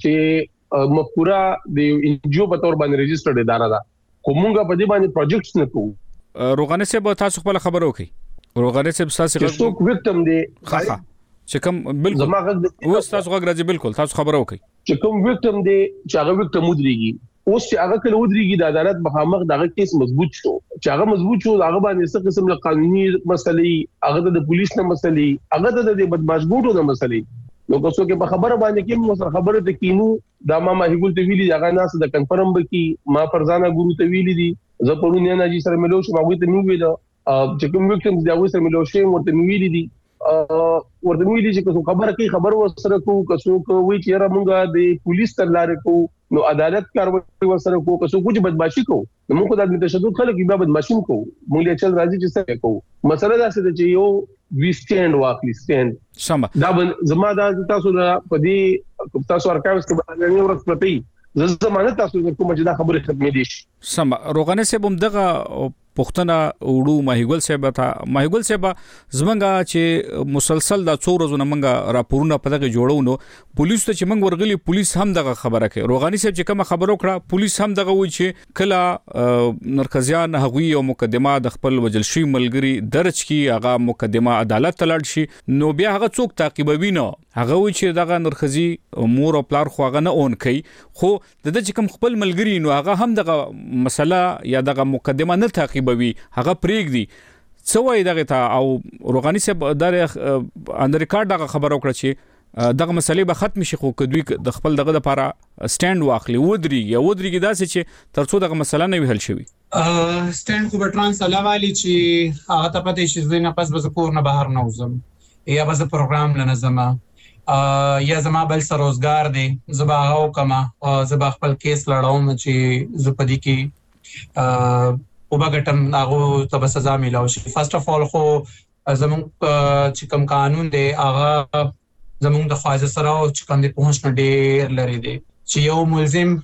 چې مفکوره د انجیو په تور باندې ريجسترډ اداره ده کومګه په دې باندې پروجیکټس نه کوو. روغانه صاحب تاسو خپل خبرو کوي روغانه صاحب تاسو څوک وکټم دی ها چې کوم بالکل اوس تاسو غږ راځي بالکل تاسو خبرو کوي چې کوم وکټم دی چې هغه وکټم ودرېږي اوس چې هغه کله ودرېږي د عدالت مخامخ دغه کیس مضبوط شو چې هغه مضبوط شو هغه باندې څه قسم له قانوني مسلې هغه د پولیس نه مسلې هغه د بدمعاش ګوټو نه مسلې نو که څوک په خبره باندې کې مو خبره ته کینو دا ما ماهیګل ته ویلي هغه ناس د کنفرم بکی ما فرزانه ګورو ته ویلي دي زه پرون نه جی سره ملو شم هغه ته نو ویل چې کوم وکټم دی هغه سره ملو شم ورته ویلي دي ورته ویلي چې خبره کوي خبر وسره کو کسو کو وی چې را مونږه د پولیس تر لارې کو نو عدالت کاروي وسره کو کسو کوم بدمعشي کو نو موږ د تشدد خلک به بدمعشي کو موږ له چل راځي چې څه کو مسله دا څه چې یو وی سټاند واخلي سټاند سم دا زما دا تاسو دا په دې تاسو ارکایوس کې باندې یو ورځ پرتی زه زمانه تاسو کوم چې دا خبره ختمې دي سم روغانه صاحب هم دغه پښتنه وړو ماهیګل صاحب ته ماهیګل صاحب زمونږه چې مسلسل دا څو ورځې منګه راپورونه په دغه جوړو نو پولیس ته چې منګ ورغلي پولیس هم دغه خبره کوي روغاني صاحب چې کوم خبرو کړه پولیس هم دغه وایي چې کله نرکزیان هغوی او مقدمه د خپل وجل شي ملګری درج کی هغه مقدمه عدالت ته لاړ شي نو بیا هغه څوک تعقیبوي نو هغه وایي چې دغه نرخزي مور او پلار خو هغه نه اون کوي خو د دې کوم خپل ملګری نو هغه هم دغه مسله یا دغه مقدمه نه تعقیب بوي هغه پریګ دي څو وای دغه ته او روغاني صاحب د اندر ریکارډ دغه خبرو کړ چې دغه مسلې به ختم شي خو کدوې د خپل دغه لپاره سټاند واخلي ودري یا ودري کې داسې چې ترڅو دغه مسله نه ویل شي سټاند کو بټران سلاوالي چې هغه ته پته شي زه نه پس به کور نه بهر نه وزم یا به پروګرام لنظم یا زما بل سر روزګار دی زبا هاو کما زبا خپل کیس لړاوم چې زپدي کې او باګټم هغه ته سزا ملو شي فرست اف اول خو زمون چې کوم قانون دی هغه زمون د خواجه سره او چې کوم دی پوهنځ نه ډېر لري دی چې یو ملزم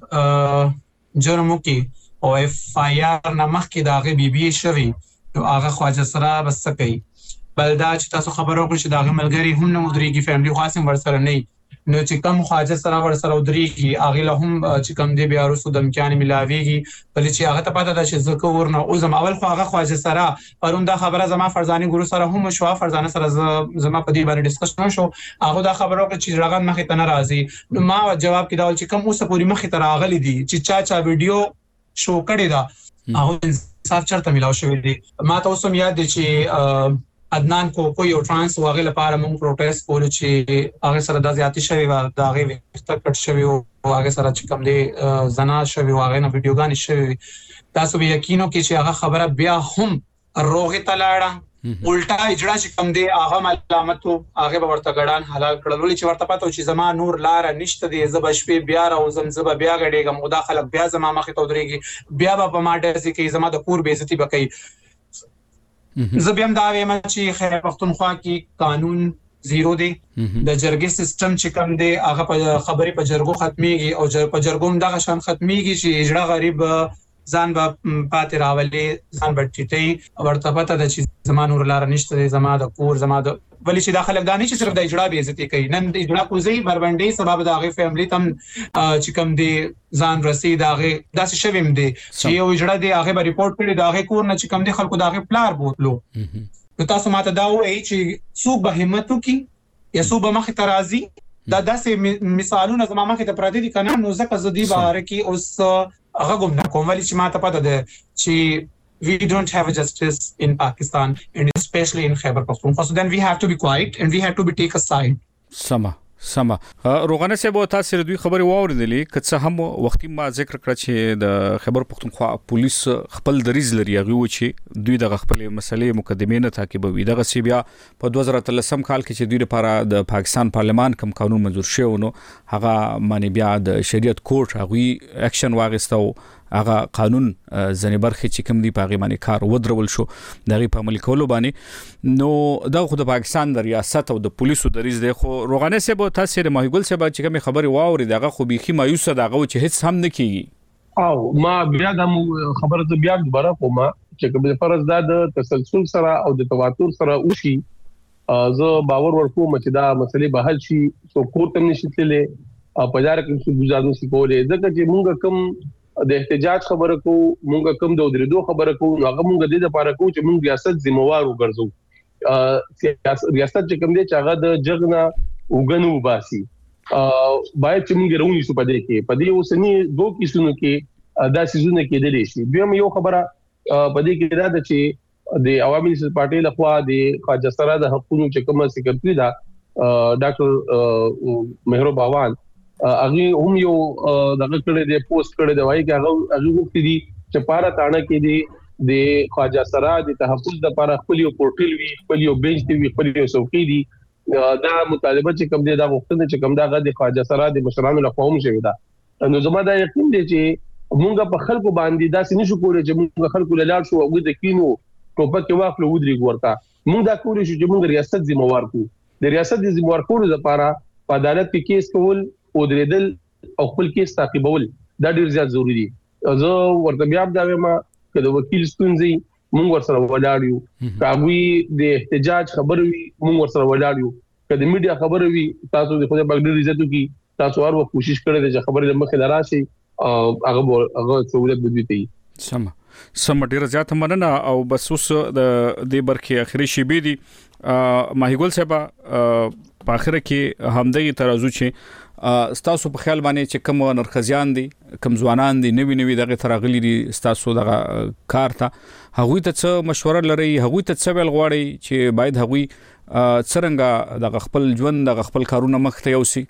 جرم کوي او اف آی آر نه مخکې دا غي بي بي شوی نو هغه خواجه سره بس کوي بلدا چې تاسو خبرو کړئ چې دا ملګری هم نه مدريږي فیملی خاصم ورسره نه نو چې کوم خواجه سره ورسره ودريږي هغه له هم چې کوم دی بیا رسو د امکان ملاويږي بل چې هغه ته پته ده چې زکه ورنه او زم اول خو هغه خواجه سره پرون دا خبره زما فرزانه ګورو سره هم شو فرزانه سره زما په دې باندې ډیسکشن شو هغه دا خبرو کې چې رغان مخې ته ناراضي نو ما جواب کې دا چې کوم اوسه پوری مخې ته راغلي دي چې چا چا ویډیو شو کړی دا هغه انصاف چرته ملاو شوی دی ما ته اوسم یاد دي چې عدنان کو کوئی او ترانس واغې لپاره موږ پروټیست کول چې هغه سره د زیاتی شوی و دا هغه وخت کټ شوی او هغه سره چې کوم دی زنا شوی واغې نه ویډیوګان شوی تاسو به یقینو کې چې هغه خبره بیا هم روغه تلاړه الټا اجرا چې کوم دی هغه ملامتو هغه به ورته ګډان حلال کړل ولې چې ورته پاتو چې زما نور لار نشته دی زب شپې بیا راوزم زب بیا غړېګم مداخله بیا زما مخې ته ودرېږي بیا به ما ډېر کې زما د کور بیزتی بکې زبیم دا وایم چې خیر پښتونخوا کې قانون زیرو دی د جرګې سیستم چې کوم دی هغه په خبرې په جرګو ختميږي او جر په جرګوم دغه شان ختميږي چې اجرا غریب ځان به پاتې راولي ځان به ټیټي ورته پته د چې زمانو لار نشته زما د کور زما د ولی چې داخله غانې چې صرف د اجرا به عزت کوي نن د اجرا کوزي بربندې سبب د هغه فیملی تم چې کوم دی ځان رسید هغه داسې شویم دی چې یو اجرا دی هغه به ریپورت کړي د هغه کور نه چې کوم دی خلکو د هغه پلار بوتلو نو تاسو ماته دا وایي چې څوک به همت وکي یا څوک به مخ ته راځي دا داسې مثالونه زما مخ ته پراته دي کنه نو ځکه زدي بهر کې اوس هغه کوم نه کوم ولی چې ماته پته ده چې we don't have a justice in Pakistan and especially in Khyber Pakhtunkhwa so then we have to be quiet and we have to be take a side سما سما روغانه سه به تاسو دوی خبري واوریدلې که څه هم وختي ما ذکر کړ چې د خیبر پختونخوا پولیس خپل دریز لري هغه و چې دوی د خپل مسلې مقدمه نه تعقیبوي دغه سی بیا په دوه زره اتلسم کال کې چې دوی لپاره د پاکستان پارلمان کوم قانون منزور شوی نو هغه معنی بیا د شریعت کورټ هغه اکشن واغستو هغه قانون ځنې برخه چې کوم دی په غیمانه کار ودرول شو دغه په عمل کولو باندې نو دا خو د پاکستان د ریاست او د پولیسو دریز دی خو روغانه سه به تاسو د ماهیګل سه به چې کوم خبري واوري دغه خو بيخي مایوسه دغه چې هیڅ هم نه کیږي او ما بیا د خبره ته بیا دوباره کوم چې کوم فرض دا د تسلسل سره او د تواتر سره وشي زه باور ورکوم چې دا مسلې به حل شي سو کوټم نشي تللی په دار کې څه گزارو شي کولې ځکه چې مونږ کوم د احتجاج خبره کو مونږ کوم د درېدو خبره کو هغه مونږ د دې لپاره کو چې مونږ ریاست ذمہوار وګرځو ریاست چې کوم دی چې هغه د جګنا وګنو باسي باید چې مونږ رونی شو پدې کې پدې اوسنی دوه کیسونو کې دا سيزونه کې د لشي دویم یو خبره پدې کې دا د چې د عوامي نېشنل پارټي لخوا د خواجه سره د حقوقو چې کومه سکرټري دا ډاکټر مهرو باوان اغه هم یو دغه کړه د پوسټ کړه دی وایي چې هغه هغه وخت دي چې پاره تانه کې دي د خواجه سره د تحفظ د لپاره خپل یو پورټل وی خپل یو بنچ دی خپل یو څوکۍ دي دا مطالبه چې کوم دی دا وخت چې کوم دا د خواجه سره د مشرانو لخوا هم شوی دا نو زما دا یقین دی چې مونږ په خلکو باندې دا سنشو کولای چې مونږ خلکو لاله شو او د کینو ټوپک کې واخلو ودري ورته مونږ دا کولای شو چې مونږ ریاست ذمہوار کو د ریاست د ذمہوار کولو لپاره په عدالت کې کیس کول او درېدل او خپل کیس تعقیبول دا ډیر زیات ضروری دي زه ورته بیا دا وایم چې د وکیل ستونزې مونږ ورسره ولاړیو کاوی د احتجاج خبر وي مونږ ورسره ولاړیو کله میډیا خبر وي تاسو د خپل بغیر عزت کی تاسو هر وخت کوشش کړئ چې خبرې مخه دراشي او هغه هغه سہولت بدوي ته سم سم ډیر زیات مننه او بس اوس د دې برخه اخري شی بي دي ماهیګل صاحب په اخر کې همدغه ترازو چې ستاسو په خیال باندې چې کوم نرخزیان دي کوم ځوانان دي نوی نوی دغه ترغلي دي ستاسو دغه کار ته هغوی ته څه مشوره لري هغوی ته څه ویل غواړي چې باید هغوی څنګه دغه خپل ژوند دغه خپل کارونه مخ ته یوسي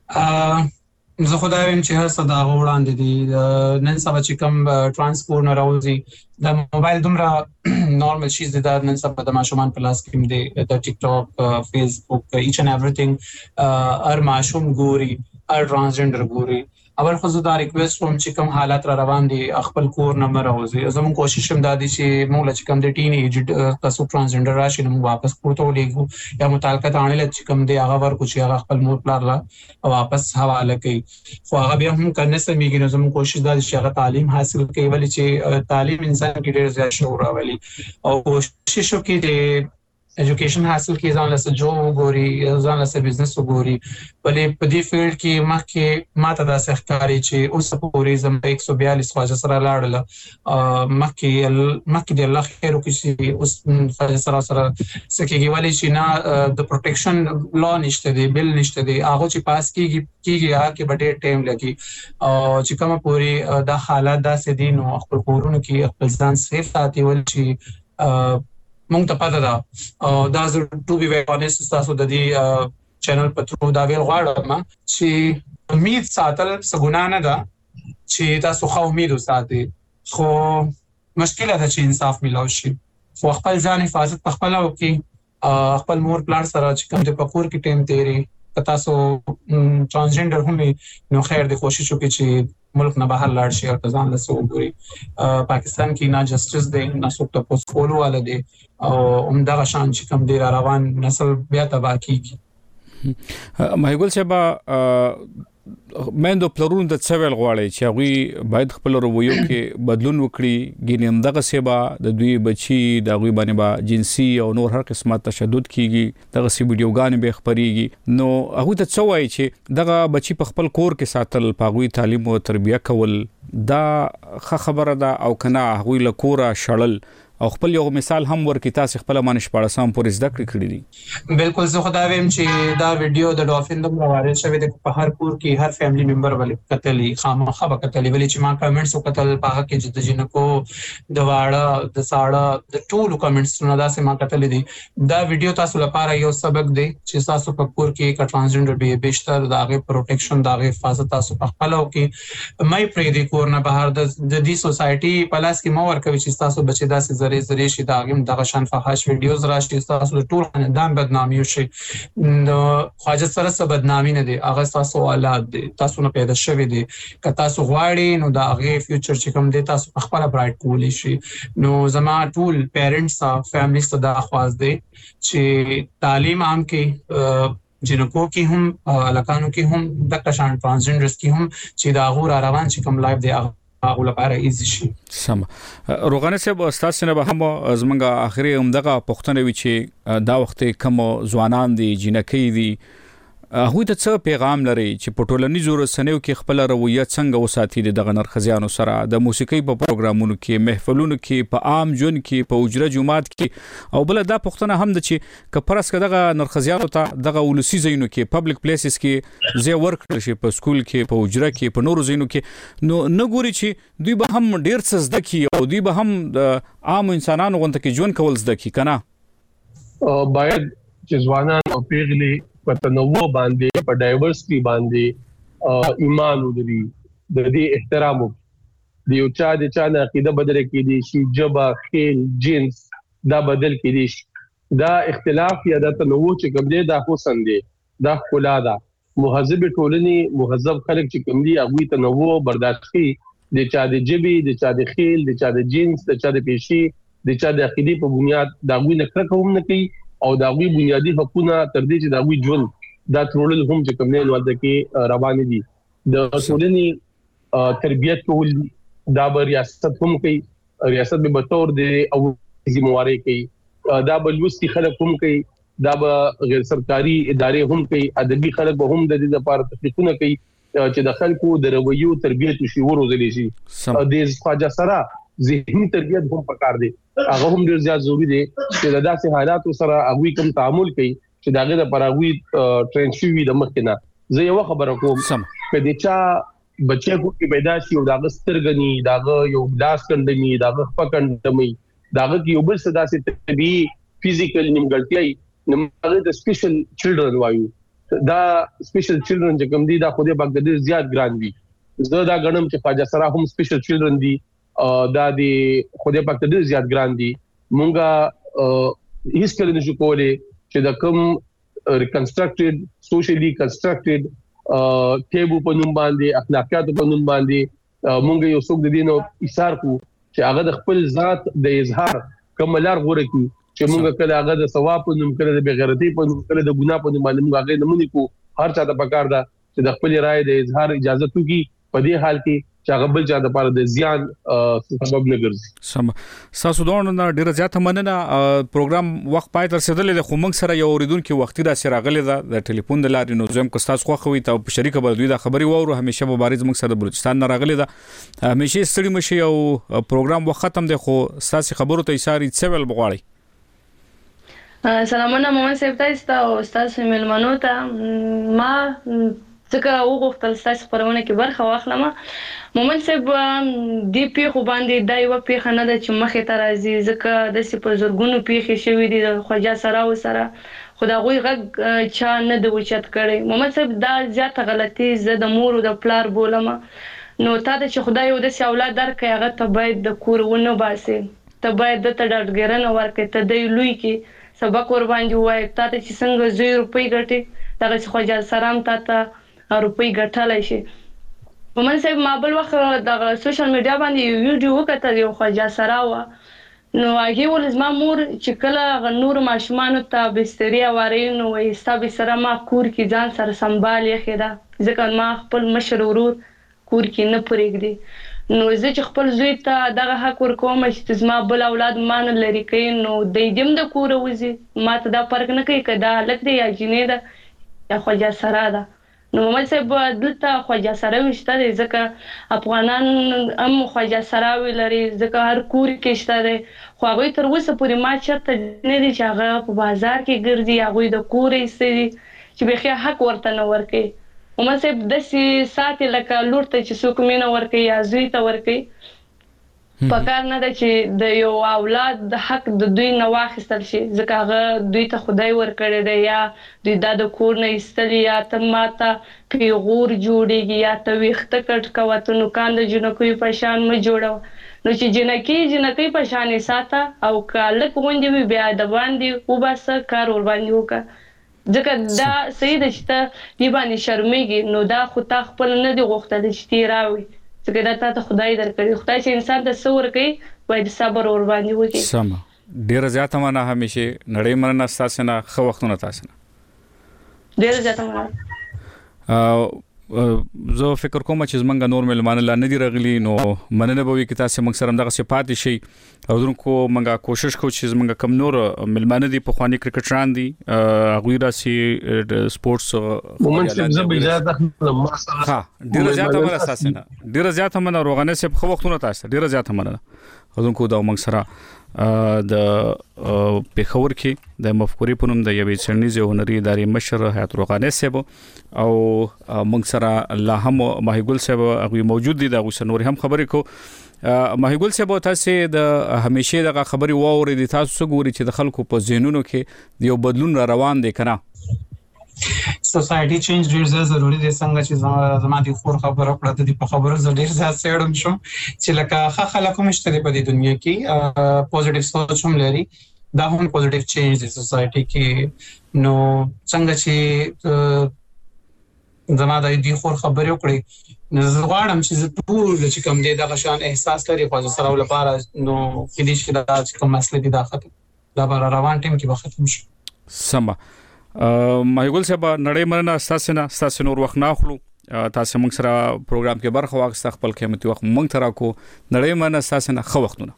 زه خدای ویم چې هر څه دا وړاندې دي نن سبا چې کوم ترانسپورت نه راوځي د موبایل دومره نورمال شیز دي دا نن سبا د ماشومان په لاس کې دي د ټیک ټاک فیسبوک ایچ ان ایوریثینګ ار ماشوم ګوري ار ترانسجندر ګوري اول خو زه دا ریکوست کوم چې کوم حالات را روان دي خپل کور نه راوځي زموږ کوشش هم دا دي چې موږ چې کوم د ټین ایج تاسو ترانسجندر راشي نو واپس کوته ولېګو یا متعلقه تانه چې کوم دی هغه ورکو چې هغه خپل مور پلار لا واپس حواله کوي خو هغه بیا هم کنه سمېږي نو زموږ کوشش دا دي چې هغه تعلیم حاصل کوي ولې چې تعلیم انسان کې ډېر زیات شعور راولي او کوشش وکړي چې ایجوکیشن حاصل کی ځان له جو وګوري ځان له بزنس وګوري ولې په دې فیلډ کې مخکې ماته دا ښکاري چې اوس پورې زم ایک سو بیالیس خواجه سره لاړل مخکې مخکې د الله خیر وکړي اوس خواجه سره سره سکیږي ولې چې نه د پروټیکشن لا نشته دی بل نشته دی هغه چې پاس کیږي کیږي هغه کې ډېر ټایم لګي او چې کومه پورې دا حالات داسې دي نو خپل کورونو کې خپل ځان سیف ساتي ول چې مونږ ته پته ده او دا زه ټو بي ویری اونست تاسو د دې چینل په ترو دا ویل غواړم چې امید ساتل سګنا نه ده چې تاسو خو امید وساتئ، خو مشکله ده چې انصاف ملو شي. خو خپل ځان حفاظت په خپل وکړي، خپل مور پلار سره چې کوم د پکور کې ټیم تیری تاسو ترانسجنډر هم نو خیر د کوشش وکړي چې ملک نه بهر لاړ شي او ځان له سو ګوري. پاکستان کې نه جسټس دی نه څوک ته پوس کولو والا دی او همدغه شان چې کوم دی روان نسل بیا تباہ کیږي. مهیګل صاحب مندو پلرون د څویل غواړي چې هغه باید خپل رویو کې بدلون وکړي، ګینم دغه سبا د دوی بچي د غوي باندې با جنسي او نور هر قسمه تشدد کیږي، دغه سی ویډیوګان به خبريږي. نو هغه ته څه وایي چې دغه بچي په خپل کور کې ساتل، پاغوي تعلیم او تربیه کول دا خبره ده او کنه هغه له کوره شړل او خپل یو مثال هم ورکې تاسو خپل مانش پاړسام پورې زده کړې کړې دي. بالکل زه خدای ویم چې دا ویډیو د ډالفین د مروارې شوی د په هر کور کې هر فیملی ممبر ولې کتلې خامخا به کتلې ولې چې ما کمنټس وکتل په کې چې د جنکو د واړه د ساړه د ټولو کمنټس نه دا سم ما کتلې دي. دا ویډیو تاسو لپاره یو سبق دی چې تاسو په کور کې ک ټرانسجنډر به بهتر داغه پروټیکشن داغه حفاظت تاسو په خپل او کې مې پرې دی کور نه بهر د دې سوسایټي پلاس کې مو ورکوي چې تاسو بچی داسې زری زری شي داغم دغه شان فحش ویډیوز راشي تاسو د ټول خاندان بدنامي شي. نو خواجه سره څه بدنامي نه دي، هغه تاسو اولاد دي، تاسو نه پیدا شوی دي، که تاسو غواړئ نو دا هغه فیوچر چې کوم دي تاسو خپل برایټ کولی شي. نو زما ټول پیرنټس او فیملی ته دا خواست دي چې تعلیم عام کې جنکو کې هم الکانو کې هم د کشان ترانسجنډرز کې هم چې دا غور روان چې کوم لایف دی هغه لپاره ایزی شي. سم روغانه صاحب استاد سره به هم زمونږه اخري همدغه پښتنه وی چې دا وخت کوم ځوانان دي جنکې دي هغه ته څه پیغام لري چې په ټولنیزو رسنیو کې خپل رویه څنګه وساتي دغه نرخزیانو سره د موسیقي په پروګرامونو کې محفلونو کې په عام جون کې په اجره جمعات کې او بل دا پښتنه هم د چې کپرس کدغه نرخزیانو ته دغه ولسی زینو کې پبلک پلیسز کې زی ورک شي په سکول کې په اجره کې په نورو زینو کې نو نه ګوري چې دوی به هم ډیر څه زده کی او دوی به هم د عام انسانانو غونډه کې ژوند کول زده کی کنه. باید چې ځوانان او پیغلي په تنوع باندې په ډایورسټي باندې ایمان ولري، د دې احترام وکړي، د یو چا د چا نه عقیده بدل کړي شي، جبا خیل جنس دا بدل کړي شي. دا اختلاف یا د تنوع چې کوم دی دا حسن دی، دا ښکلا ده. مهذب ټولنې مهذب خلک چې کوم دي هغه تنوع برداشت کوي، د چا د جبي د چا د خیل د چا د جنس د چا د پیشي د چا د عقیده په بنیاد دا غوي نه کړ کوم نه کوي او دا غوي بنیادی حقوقونه تر دې چې دا غوي ژوند دا ټول هم چې کوم نه ولته کې روان دي. د ټولنې تربيت کول دا به ریاست هم کوي، ریاست به بطور د او ذمہواری کوي، دا به لوستي خلک هم کوي، دا به غیر سرکاري ادارې هم کوي، ادبي خلک به هم د دې لپاره تحقیقونه کوي چې د خلکو د رویو تربيت شي ورزلي شي. د خواجه سره ذهني تربيت هم پکار دي، هغه هم ډیر زیات ضروری دي چې د داسې حالاتو سره هغه کوم تعامل کوي چې داغه لپاره هغه ټرین شي د مخکنه. زه یو خبره کوم چې د چا بچي کو کې پیدا شي او داغه سترګنی داغه یو لاس کندنی داغه پکندمي داغه کې یو بل صدا سي طبي فزیکل نیمګړتیا نمبر د سپیشل چلډرن وایو. دا سپیشل چلډرن چې کوم دي دا خو دې باغ د زیات ګران دي. زه دا غنم چې خواجه سره هم سپیشل چلډرن دي دا د خو دې باغ د زیات ګران دي. مونږه هیڅ کله نشو کولای چې دا کوم ریکنسټرکټډ سوشلی کنسټرکټډ ټیبو په نوم باندې اخلاقیات په نوم باندې مونږ یو څوک د دینو ایثار کو چې هغه د خپل ذات د اظهار کوملار غوړه کی چې مونږ کله هغه د ثواب په نوم کله د بغیرتی په نوم کله د ګناه په نوم باندې مونږ هغه نمونې کو. هر چا ته پکار ده چې د خپل رائے د اظهار اجازه توکي په دې حال کې چې هغه بل چا د لپاره د زیان سبب نه ګرځي. سم تاسو دونه ډیر زیات مننه. پروګرام وخت پای تر رسیدلې د خومنګ سره یو اوریدونکو وختي را سره غلې ده د ټلیفون د لارې نو زم کو تاسو خو خوي ته په شریکه بل دوی د خبري وورو همیشه مبارز موږ سره بلوچستان نه راغلي ده همیشه ستړي مشي او پروګرام وخت ختم دی خو تاسو خبرو ته اشاره څول بغواړي. سلامونه مومن صاحب تاسو او تاسو ملمنو ته ما ځکه وغوښتل ستاسو خپرونه کې برخه واخلم. مومن صاحب دی پیښو باندې دا یو پیښه نه ده چې مخې ته راځي، ځکه د سي په زورګونو پیښې شوې دي د خواجه سراو سره، خو دا غوي غږ چا نه د وچت کړي. مومن صاحب دا زیاته غلطي زه د مور او د پلار بولم. نو تا د چې خدای یو د سي اولاد درکې هغه ته باید د کور ونه باسي، ته باید د ته ډاډګرنه ورکې، ته د لوی کې سبق ور باندې وای، تا ته چې څنګه زوی روپۍ ګټي دغه چې خواجه سرام تا ته روپۍ ګټلای شي. مومن صاحب ما بل وخت د سوشل میډیا باندې یو ویډیو وکړ یو خواجه سراو، نو هغه ول زما مور چې کله نور ماشومان ته بستری واري نو ایستابي سره ما کور کې ځان سره سنبال یې خېدا، ځکه ما خپل مشر ورور کور کې نه پرېږدي. نو زه چې خپل زوی ته دغه حق ورکوم چې زما بل اولاد مان لري کوي نو د دې د کور وځي، ما ته دا فرق نه کوي کدا لک دی یا جنې ده یا خواجه سرا ده. نو محمد صاحب دلته خواجه سراوي شته دي، ځکه افغانان هم خواجه سراوي لري، ځکه هر کور کې شته دي، خو هغوی تر اوسه پورې ما چېرته نه دي چې هغه په بازار کې ګرځي، هغوی د کور ایستي دي چې بیخي حق ورته نه ورکوي. محمد صاحب داسې ساتي لکه لور ته چې څوک مینه ورکوي یا زوی ته ورکوي. پکار نه ده چې د یو اولاد د حق د دوی نه واخیستل شي، ځکه هغه دوی ته خدای ورکړی دی، یا دوی دا د کور نه ایستلي، یا ته ماته پیغور جوړېږي، یا ته ویښته کټ کوه، ته نوکان د جنکیو په شان مه جوړوه. نو چې جنکۍ جنکۍ په شان یې ساته، او که هلک غوندې وي بیا د باندې وباسه، کار ورباندې وکړه، ځکه دا صحیح ده چې ته دې باندې شرمېږي، نو دا خو تا خپل نه دي غوښتلی چې تی راوړي، ځکه دا تا ته خدای درکړي. خدای چې انسان ته څه ورکوي باید صبر ورباندې وکړي. سمه، ډېره زیاته مننه، همیشه نړۍ مننه ستاسو نه، ښه وختونه تاسو نه. ډېره زیاته مننه. زه فکر کوم چې زمونږ نور ملمانه لا نه دي راغلي، نو مننه به وي که تاسو موږ سره دغه صفات شي، او درنکو موږ کوشش کوو چې زمونږ کم نور ملمانه دي په خواني کرکټران دي هغوی راسي سپورتس مومن صاحب زه به اجازه اخلم. ها ډیره زیاته مننه تاسو نه، ډیره زیاته مننه روغانه صاحب، خو وختونه تاسو ډیره زیاته مننه. درنکو دا موږ سره د پیښور کې د مفکورې په نوم د یوې څېړنیزې هنري ادارې مشر حیات روغاني صاحب او موږ سره لا هم ماهیګل صاحب هغوی موجود دي، د هغوی سره نورې هم خبرې کوو. ماهیګل صاحب تاسو د همیشه دغه خبرې واورېدې، تاسو څه ګورئ چې د خلکو په ذهنونو کې یو بدلون را روان دی که نه؟ سوسایټي چینج ډیر زیات ضروری دی، څنګه چې زما د خور خبره کړه د دې په خبرو زه ډیر زیات سیړم شم چې لکه ښه خلک هم شته په دې دنیا کې، پوزټیو سوچ هم لري، دا هم پوزټیو چینج دی سوسایټي کې. نو څنګه چې زما د دې خور خبرې وکړې، نو زه غواړم چې زه ټول چې کوم دی دغه شان احساس لري خو سره لپاره، نو کېدای شي دا چې کوم مسله دي دا ختم دا به روان ټیم کې به ختم شي. سمه، ماهیګل صاحب نړۍ مننه ستاسو نه، ستاسو نور وخت نه اخلو، تاسو موږ سره پروګرام کې برخه واخیسته، خپل قیمتي وخت موږ ته راکو، نړۍ مننه ستاسو نه، ښه وختونه.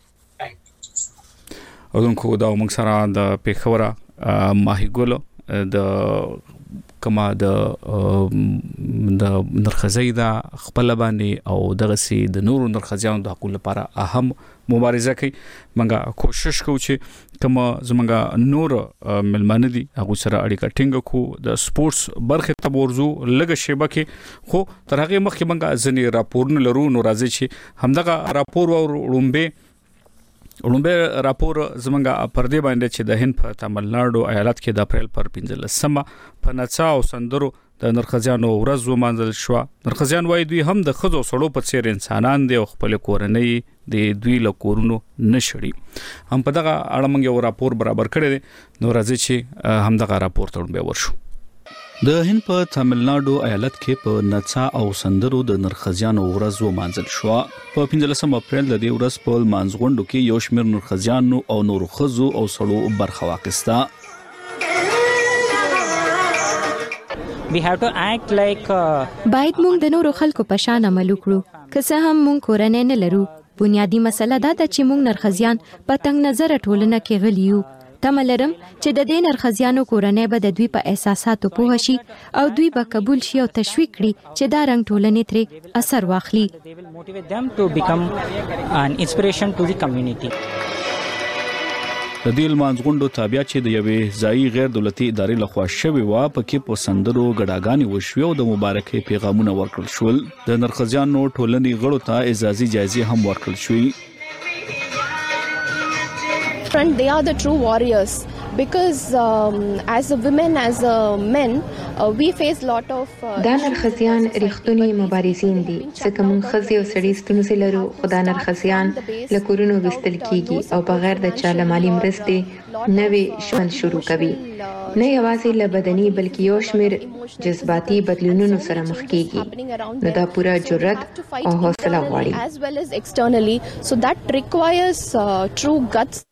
او دونکو دا موږ سره د پیښور ماهیګل د کما د د نرخزی دا خپل باندې او دغه سي د نورو نرخزیانو د حقوقو لپاره اهم مبارزه کوي. منګه کوشش کوو چې کما زمونږ نور ملمانه دي هغه سره اړیکه ټینګ کو، د سپورتس برخه ته ورزو لګ شیبه کې، خو تر هغه مخکې منګه ځنې راپورونه لرو، نو راځي چې همدغه راپور او لومبه لومبه راپور زمونږ پر دې باندې چې د هند په تامل ناډو ایالت کې د اپریل پر پنځلسمه په نڅا او سندرو د نرخزیانو ورځ ومانځل شو. نرخزیان وایي دوی هم د ښځو سړو په څیر انسانان دي او خپل کورنۍ د دوی له کورونو نه شړي. هم په دغه اړه موږ یو راپور برابر کړی دی، نو راځي چې هم دغه راپور ته لومبه ورشو. د هند په تامل ناډو ایالت کې په نڅا او سندرو د نرخزیانو ورځ ومانځل شو. په پنځلسم اپریل د دې ورځ په مانځغونډو کې یو شمېر نرخزیانو او نورو ښځو او سړو برخه واخیسته. باید موږ د نورو خلکو په شان عمل وکړو، که څه هم موږ کورنۍ نه لرو. بنیادی مسله دا ده چې موږ نرخزیان په تنګ نظر ټولنه کې غلي یو. تمه لرم چې د دې نرخزیانو کورنۍ به د دوی په احساساتو پوه شي او دوی به قبول شي او تشویق کړي چې دا رنګ ټولنې ترې اثر واخلي. د دې لمانځغونډو تابع چې د یوې ځایي غیر دولتي ادارې لخوا شوې وه پکې په سندرو ګډاګانې وشوې او د مبارکۍ پیغامونه ورکړل شول. د نرخزیانو ټولنې غړو ته اعزازي جایزې هم ورکړل شوې. Friend, they are the true warriors because um, as a women, as a men, uh, we face lot of uh, دا نرخزیان ریښتونی مبارزین دي ځکه موږ ښځې او سړي ستونزې لرو خو دا نرخزیان له کورونو ویستل کیږي او بغیر د چا له مالي مرستې نوې ژوند شروع کوي. نه یوازې له بدني بلکې یو شمېر جذباتي بدلونونو سره مخ کیږي نو دا پوره جرأت او حوصله غواړي. as well as externally, so that requires uh, true guts.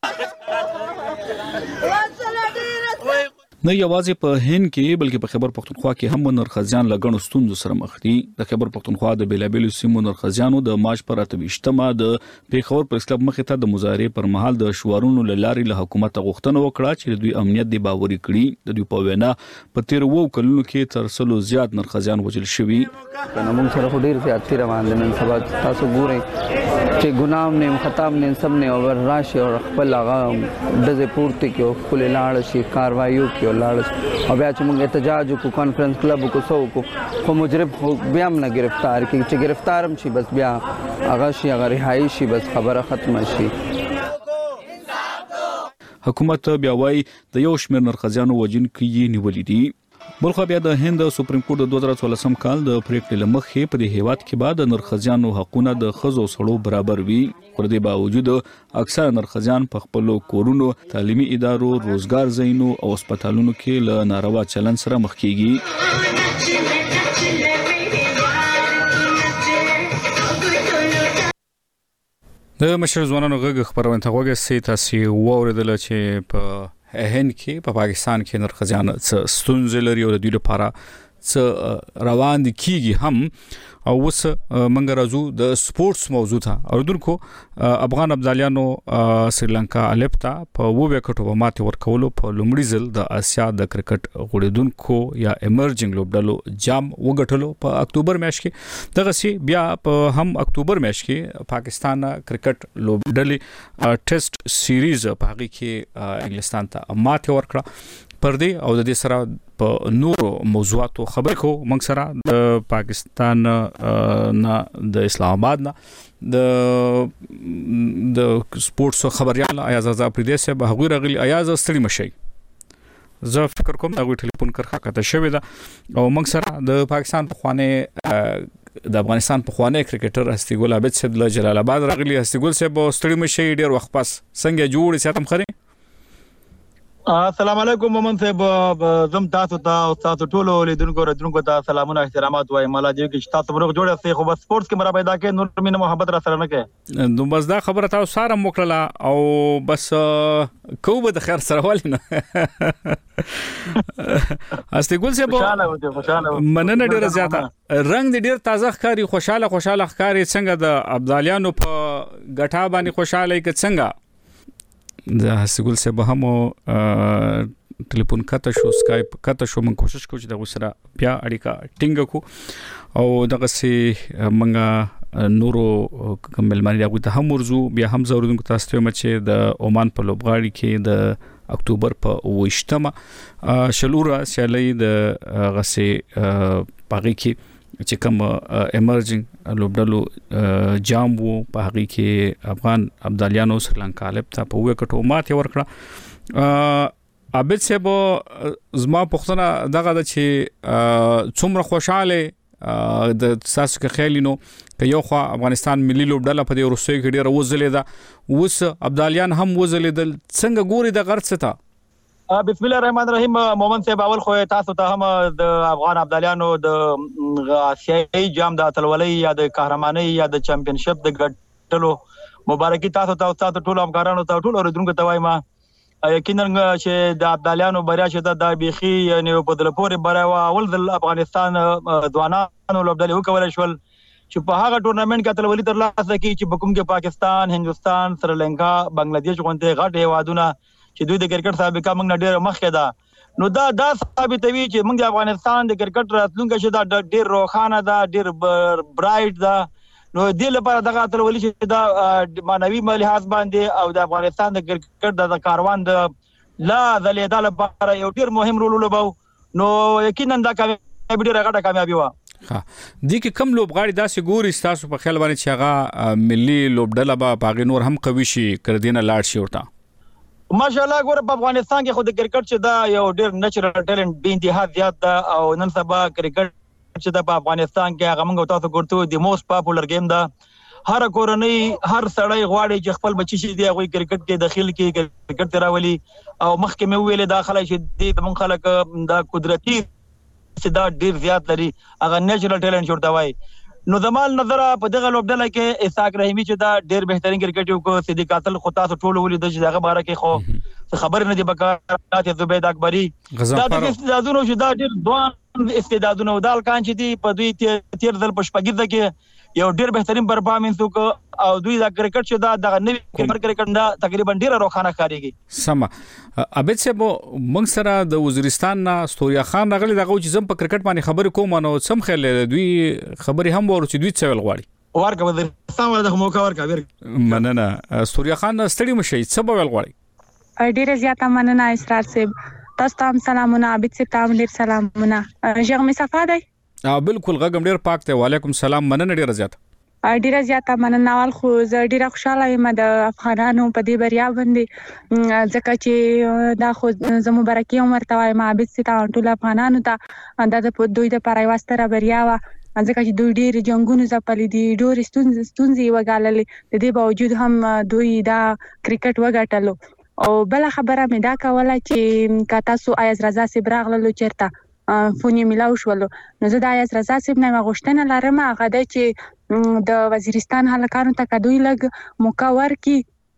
نه یوازې په هند کې بلکې په خیبر پختونخوا کې هم نرخزیان له ګڼو ستونزو سره مخ دي. د خیبر پختونخوا د بیلابیلو سیمو نرخزیانو د مارچ پر اته ویشتمه د پیښور پریس کلب مخې ته د مظاهرې پر مهال د شعارونو له لارې له حکومت غوښتنه وکړه چې دوی امنیت دی باوري کړي. د دوی په وینا په تیر وو کلونو کې تر سلو زیات نرخزیان وژل شوي. کنه موږ سره ډیر زیات روان دي. نن سبا تاسو ګورئ چې ګنام نه خطاب نه سم نه اور راشي او خپل هغه د پورته کې او خپل لاړ شي کاروایو کې لاړ او بیا چې موږ احتجاج وکړو کانفرنس کلب کو سو کو خو مجرم بیا هم نه گرفتار کی چې گرفتارم شي بس بیا هغه شي هغه رهایی شي بس خبره ختمه شي. حکومت بیا وايي د یو شمېر نرخزیانو وژونکي نیولې دي. بلخو بیا د هند سپریم کورټ د دوه زره څوارلسم کال د پریکړې لمخې په دې هیواد کې بعد نرخزیانو حقونه د ښځو سړو برابر وي. خو د باوجود اکثر نرخزیان په خپل کورونو، تعلیمي ادارو، روزګار ځایونو او هسپتالونو کې له ناروا چلن سره مخ کیږي. د مشر ځوانانو غږ خبرونه ته وګورئ چې تاسو ووریدل چې په هند کې په پاکستان کې نرخزیان څه ستونزې لري او د دوی لپاره څه روان دي کیږي هم. او اوس منګ راځو د سپورتس موضوع ته. اردوونکو افغان ابدالیانو سریلانکا الپ ته په وو وکټو په ماته ورکولو په لومړي ځل د اسیا د کرکټ غوړیدونکو یا ایمرجنګ لوبډلو جام وګټلو په اکتوبر میاشت کې. دغه سی بیا په هم اکتوبر میاشت کې پاکستان کرکټ لوبډلې ټیسټ سیریز په هغه کې انګلستان ته ماته ورکړه. پر دې او د دې سره په نورو موضوعاتو خبرې کو موږ سره د پاکستان نه د اسلام آباد نه د د سپورتس خبريال ایاز ازاپریدي صاحب هغه رغلی ایاز ستړي مشي. زه فکر کوم دا غوښتل ټلیفون کرخه کته شوې ده او موږ سره د پاکستان په خوانه د افغانستان په خوانه کرکټر هستي ګل عابد صاحب له جلال آباد رغلی هستي ګل صاحب ستړي مشي ډیر وخت پس څنګه جوړ ساتم خري. السلام علیکم مومن صاحب. زم تاسو ته او تاسو ټول لیدونکو راتونکو ته سلامونه احترامات وایم. الله دې کې تاسو موږ جوړه سي خو بس سپورتس کې مرا پیدا کې نور مين محبت را سره نه کې. نو بس دا خبره تاسو سره موکړه او بس کوبه د خیر سره ولینه. استه ګل صاحب مننه ډیره زیاته. رنگ دې ډیر تازه ښکاری خوشاله خوشاله ښکاری. څنګه د ابدالیانو په غټا باندې خوشاله کې څنګه د حسګل صاحب هم ټلیفون کته شو سکایپ کته شو من کوشش کوم چې د وسره بیا اړیکه ټینګ کو او دغه سي منګه نورو کمل مانی دغه ته هم ورزو بیا هم ضرورت تاسو ته مچ د عمان په لوبغاړي کې د اکتوبر په وشتمه شلورا سیالي د غسي پاغي کې چې کوم ایمرجنګ لوبډلو جام وو په هغه کې افغان ابدالیانو سریلانکا الپ ته په وکټو ماته ورکړه. عابد صاحب زما پښتنه دغه د چې څومره خوشاله د تاسو کې خیالینو که یو خو افغانستان ملي لوبډله په دې روسي کې ډیره وزلې ده اوس ابدالیان هم وزلې دل څنګه ګوري د غرض ته. بسم الله الرحمن الرحیم. مومن صاحب اول خو تاسو ته هم د افغان ابدالیانو د آسیایي جام د اتلولۍ یا د قهرمانۍ یا د چمپionship د ګټلو مبارکي تاسو ته تاسو ټول همکارانو ته ټول اوریدونکو ته وایم. یقینا چې د ابدالیانو بریا چې د بيخي یعنی په دل پورې بریا او اول د افغانستان ځوانانو لوبډلې وکول شول چې په هغه ټورنمنت کې اتلولۍ ترلاسه کړي چې بکوم کې پاکستان، هندستان، سریلانکا، بنگلاديش غونډه غټ هیوادونه چې دوی د کرکټ سابقه موږ نه ډیر مخکې ده. نو دا دا ثابتوي چې موږ د افغانستان د کرکټ راتلونکي چې دا ډیر روښانه ده، ډیر برایټ ده. نو دې لپاره دغه اتلولي چې دا مانوي لحاظ باندې او د افغانستان د کرکټ د کاروان د لا زلیدا لپاره یو ډیر مهم رول لوباو نو یقینا دا کامیابي ډیره غټه کامیابي و. ها دي کې کم لوبغاړي داسې ګوري تاسو په خیال باندې چې هغه ملي لوبډله به باغ نور هم قوي شي کړدینه لاړ شي ورته ماشاءالله ګوره په افغانستان کې خو د کرکټ چې دا یو ډیر نېچرل ټیلنټ به انتها زیات ده او نن سبا کرکټ چې د افغانستان کې هغه موږ تاسو ګورته د موست پاپولر گیم ده هر کورنۍ هر سړی غواړي چې خپل بچی شي دی هغه کرکټ کې داخل کې کرکټ تراولي او مخکې مې ویل داخله چې د من خلک دا قدرتي چې دا ډیر زیات لري هغه نېچرل ټیلنټ جوړ دی. نو زمال نظر په دغه لوبډله کې اسحاق رحیمی چې دا ډیر بهترین کرکټ یو کو صدیق قاتل خو تاسو ټول ولید چې دغه باره کې خو خبر نه دی بکارات زبید اکبری دا د استعدادونو چې دا ډیر دوه استعدادونه ودال کان چې دی په دوی تیر ځل پښپګیزه کې یو ډیر بهترین پرفارمنس وکړ او دوی دا کرکټ چې دا د نوی کرکټ دا تقریبا ډیر روخانه ښکاریږي. سم ابد صاحب موږ سره د وزیرستان نه استوریا خان راغلی دغه چې زم په کرکټ باندې خبرې کوم نو سم خل دوی خبرې هم ورو چې دوی څه ویل غواړي ورکه وزیرستان ولې د موقع ورکه ور مننه استوریا خان ستړي مشي څه ویل غواړي. ډیره زیاته مننه اسرار صاحب تاسو ته سلامونه عبد صاحب ته ډیر سلامونه ژغ می صفا دی ا بالکل غږم ډیر پاک ته وعلیکم السلام مننه ډیر زیات ډیره زیاته مننه وال خو زه ډیره خوشاله یم د افغانانو په دې بریا باندې ځکه چې دا خو زموږ مبارکي عمر ته وایم عبد صاحب ټول افغانانو ته دا د دوی د پرای واسطه بریا وا ځکه چې دوی ډیر جنگونو ځپلې دي ډور ستونزې وګاللې د دې باوجود هم دوی دا کرکټ وګټلو او بل خبره مې دا کوله چې کا تاسو آیاز رضا سی براغلو چیرته فونی ملاو شولو نو زه د آیاز رضا سی نه غوښتنه لرم هغه د چې د وزیرستان هلکانو ته کدوې لګ موقع ورکي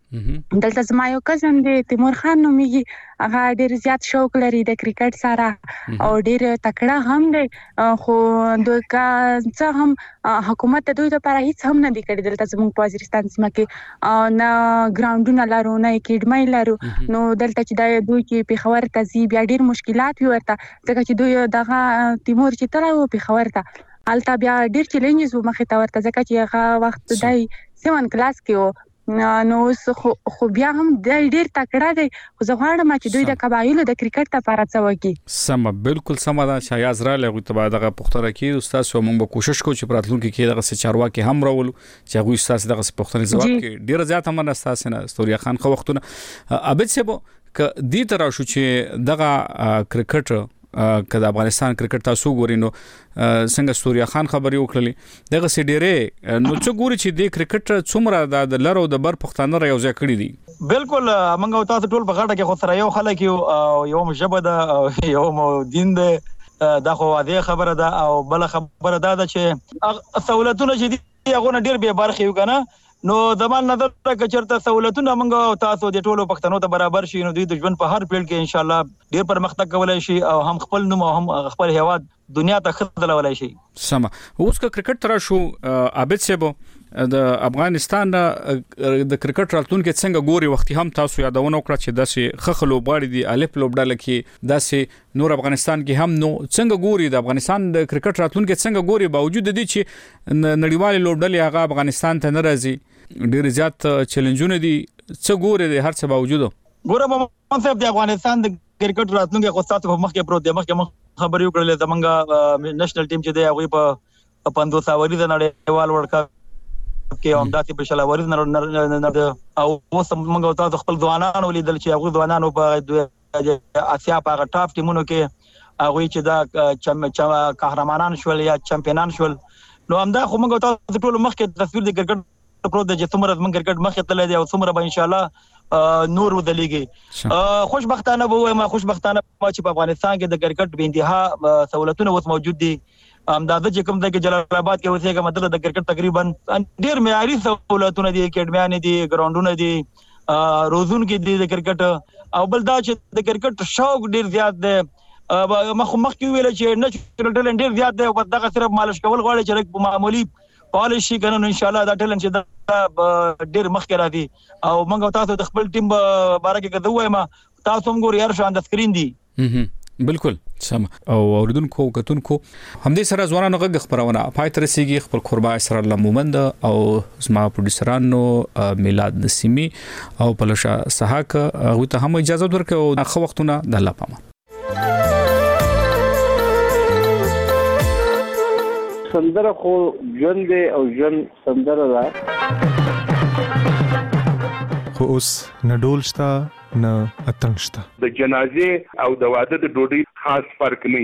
دلته زما یو کزن دی تیمور خان نومیږي هغه ډیر زیات شوق لري د کرکټ سره او ډیر تکړه هم دی خو دوی کا څه هم حکومت دوی لپاره هیڅ هم نه دی کړی دلته زموږ په وزیرستان سیمه کې نه ګراوندونه لرو نه اکیډمي لرو نو دلته چې د دوی کې پیښور ته زی بیا ډیر مشکلات وي ورته ځکه چې دوی دغه تیمور چې تر و پیښور ته الته بیا ډیر چیلنجز مخې ته ورته ځکه چې هغه وخت دای سیون کلاس کې نو خو بیا هم د ډیر تکړه دی خو زه غواړم چې دوی د قبایلو د کرکټ لپاره څه وکړي. سم بالکل سم دا چې یازرا له غوته دغه پختره کې استاد سو موږ کوشش کوو چې پراتلونکو کې دغه سچاروا کې هم راولو چې هغه استاد دغه پختره جواب کې ډیر زیات هم نه استاد نه استوریا خان خو وختونه ابد سبو ک دې تر شو چې دغه کرکټ کله افغانستان کرکټ تاسو ګورئ نو څنګه استوریا خان خبري وکړلې دغه سډيره نو څو ګوري چې د کرکټ څومره د لرو د بر پښتانه را یو ځای کړی دي. بالکل موږ تاسو ټول په غاټه کې خو سره یو خلک یو یو مشبه ده یو مو دین ده دا خو واضح خبره ده او بل خبره ده چې سہولتونه چې دي هغه ډیر به برخه یو کنه نو زمان نظر که چرته سہولتونه موږ تاسو د ټولو پښتنو ته برابر شي نو دوی د ژوند په هر پیل کې ان شاء الله ډیر پرمختګ کولای شي او هم خپل نوم او هم خپل هیواد دنیا ته خدلولای شي. سم اوس که کرکټ تر شو عابد صاحب د افغانستان د کرکټ راتلونکو څنګه ګوري وختي هم تاسو یادونه وکړه چې داسې خخلو باړي دي الف لوبډاله کې داسې نور افغانستان کې هم نو څنګه ګوري د افغانستان د کرکټ راتلونکو څنګه ګوري باوجود د دې چې نړیوال لوبډاله هغه افغانستان ته ناراضي ډیر زیات چیلنجونه دي څه ګوري د هر څه باوجود ګوره په منصب د افغانستان د کرکټ راتلونکو خو تاسو په مخ کې پروت دی مخ کې خبرې وکړلې زمونږ نېشنل ټیم چې دی هغه په پندوس اووري د نړیوال ورلد کپ کې هم داسې په شلاوري نه او اوس موږ تاسو خپل ځوانان ولیدل چې هغه ځوانانو په اسیا په ټاپ ټیمونو کې هغه چې دا قهرمانان شول یا چمپیونان شول نو همدا خو موږ تاسو ټول مخ کې تصویر د کرکټ پروت دی چې څومره موږ کرکټ مخ ته لید او څومره به ان شاء الله نور ودلېږي. خوشبختانه به وایم خوشبختانه چې په افغانستان کې د کرکټ به انتها سہولتونه اوس موجود دي امداد چې کوم ځای کې جلال آباد کې اوسېږي مطلب د کرکټ تقریبا ډیر معیاري سہولتونه دي اکیډمیان دي ګراوندونه دي روزون کې دي د کرکټ او بل دا چې د کرکټ شوق ډیر زیات دی مخ مخ کې ویل چې نېچرل ټیلنټ ډیر زیات دی او دغه صرف مالش کول غواړي چې معمولی پالیشي کنه ان شاء الله دا ټیلنټ چې دا ډیر مخ کې راځي او موږ تاسو د خپل ټیم باره کې کوم تاسو هم ګورئ هر شان د سکرین دی بالکل سم او اوریدونکو کتونکو همدې سره ځوانانو غږ خبرونه پای تر سیږي خپل قربا اسر الله مومند او زما پروډوسرانو میلاد نسیمی او پلوشا سحاق هغه ته هم اجازه ورکړو خو وختونه د الله پامه سندره خو ژوند دی او ژوند سندره ده خو اوس نه ډول شته نه اتڼ شته د جنازې او د واده د ډوډۍ خاص فرق نه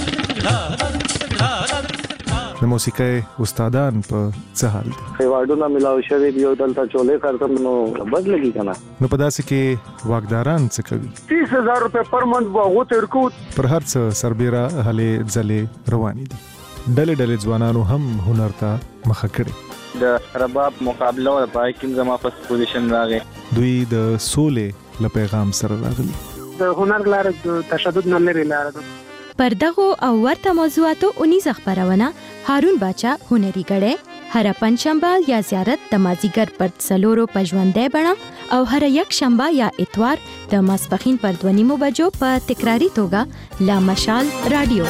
د موسیقۍ استادان په څه حال دي خیواډونه ملاوي شوی دی او دلته چولې کارتم نو بد لګي کنه نو په داسې کې واګداران څه کوي تیس هزار روپے پر منث واغو تر کو پر هر څه سربېره هلې ځلې روانې دي ډلې ډلې ځوانانو هم هنر ته مخه کړي د رباب مقابله او پای کې زما په پوزیشن راغی دوی د سولې له پیغام سره راغلي د هنر لار د تشدد نه لري لار ده پر دغه او ورته موضوعاتو اونیز خبرونه هارون باچا هنري غړې هر پنځشنبه یا زیارت د مازیګر پر څلورو پژوندې بڼه او هر یک شنبه یا اتوار د ماسپخین پر دونیمو بجو په تکراری توګه لا مشال رادیو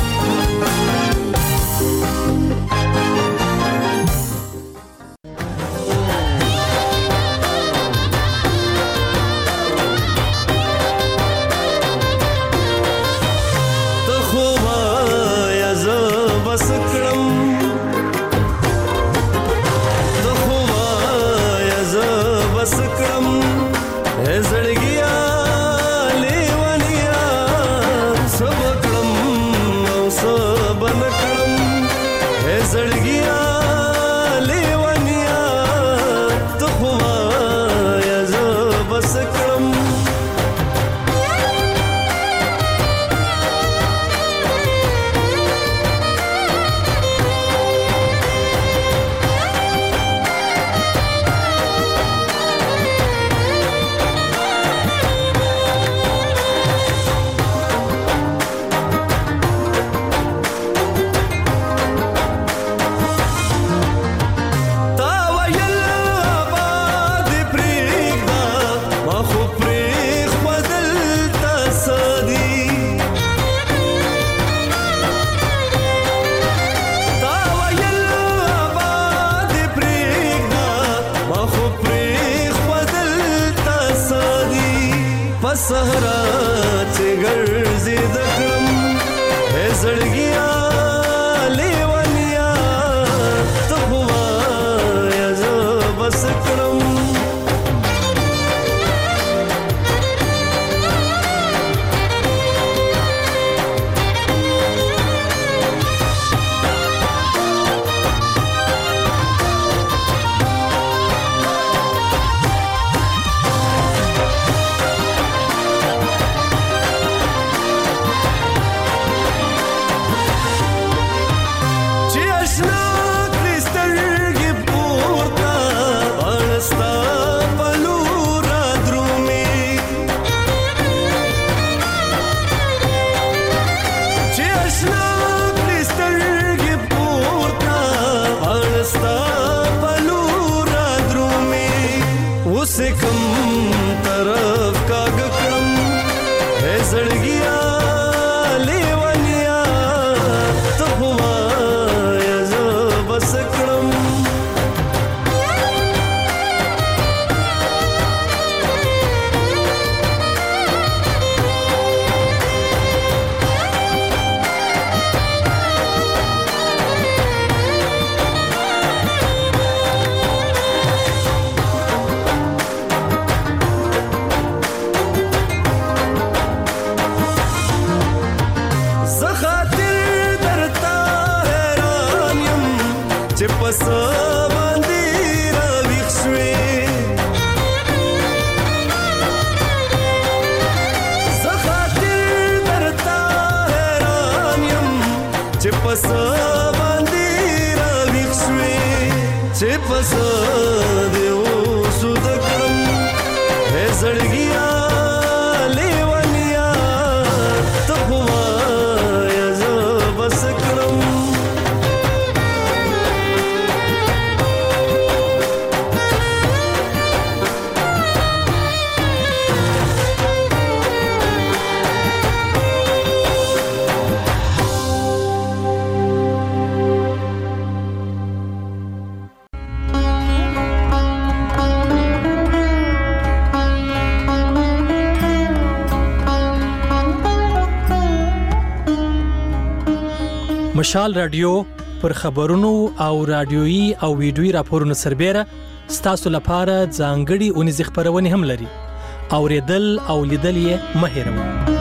صحرا چې ګرځي د کړم هې زړګیا لیونیا ته هوا یا زه بس کړم مشال رادیو پر خبرونو او رادیويي او ویډیويي راپورونو سربېره ستاسو لپاره ځانګړي اونیز خبرونه هم لري. اوریدل او لیدل یې مه هېروئ.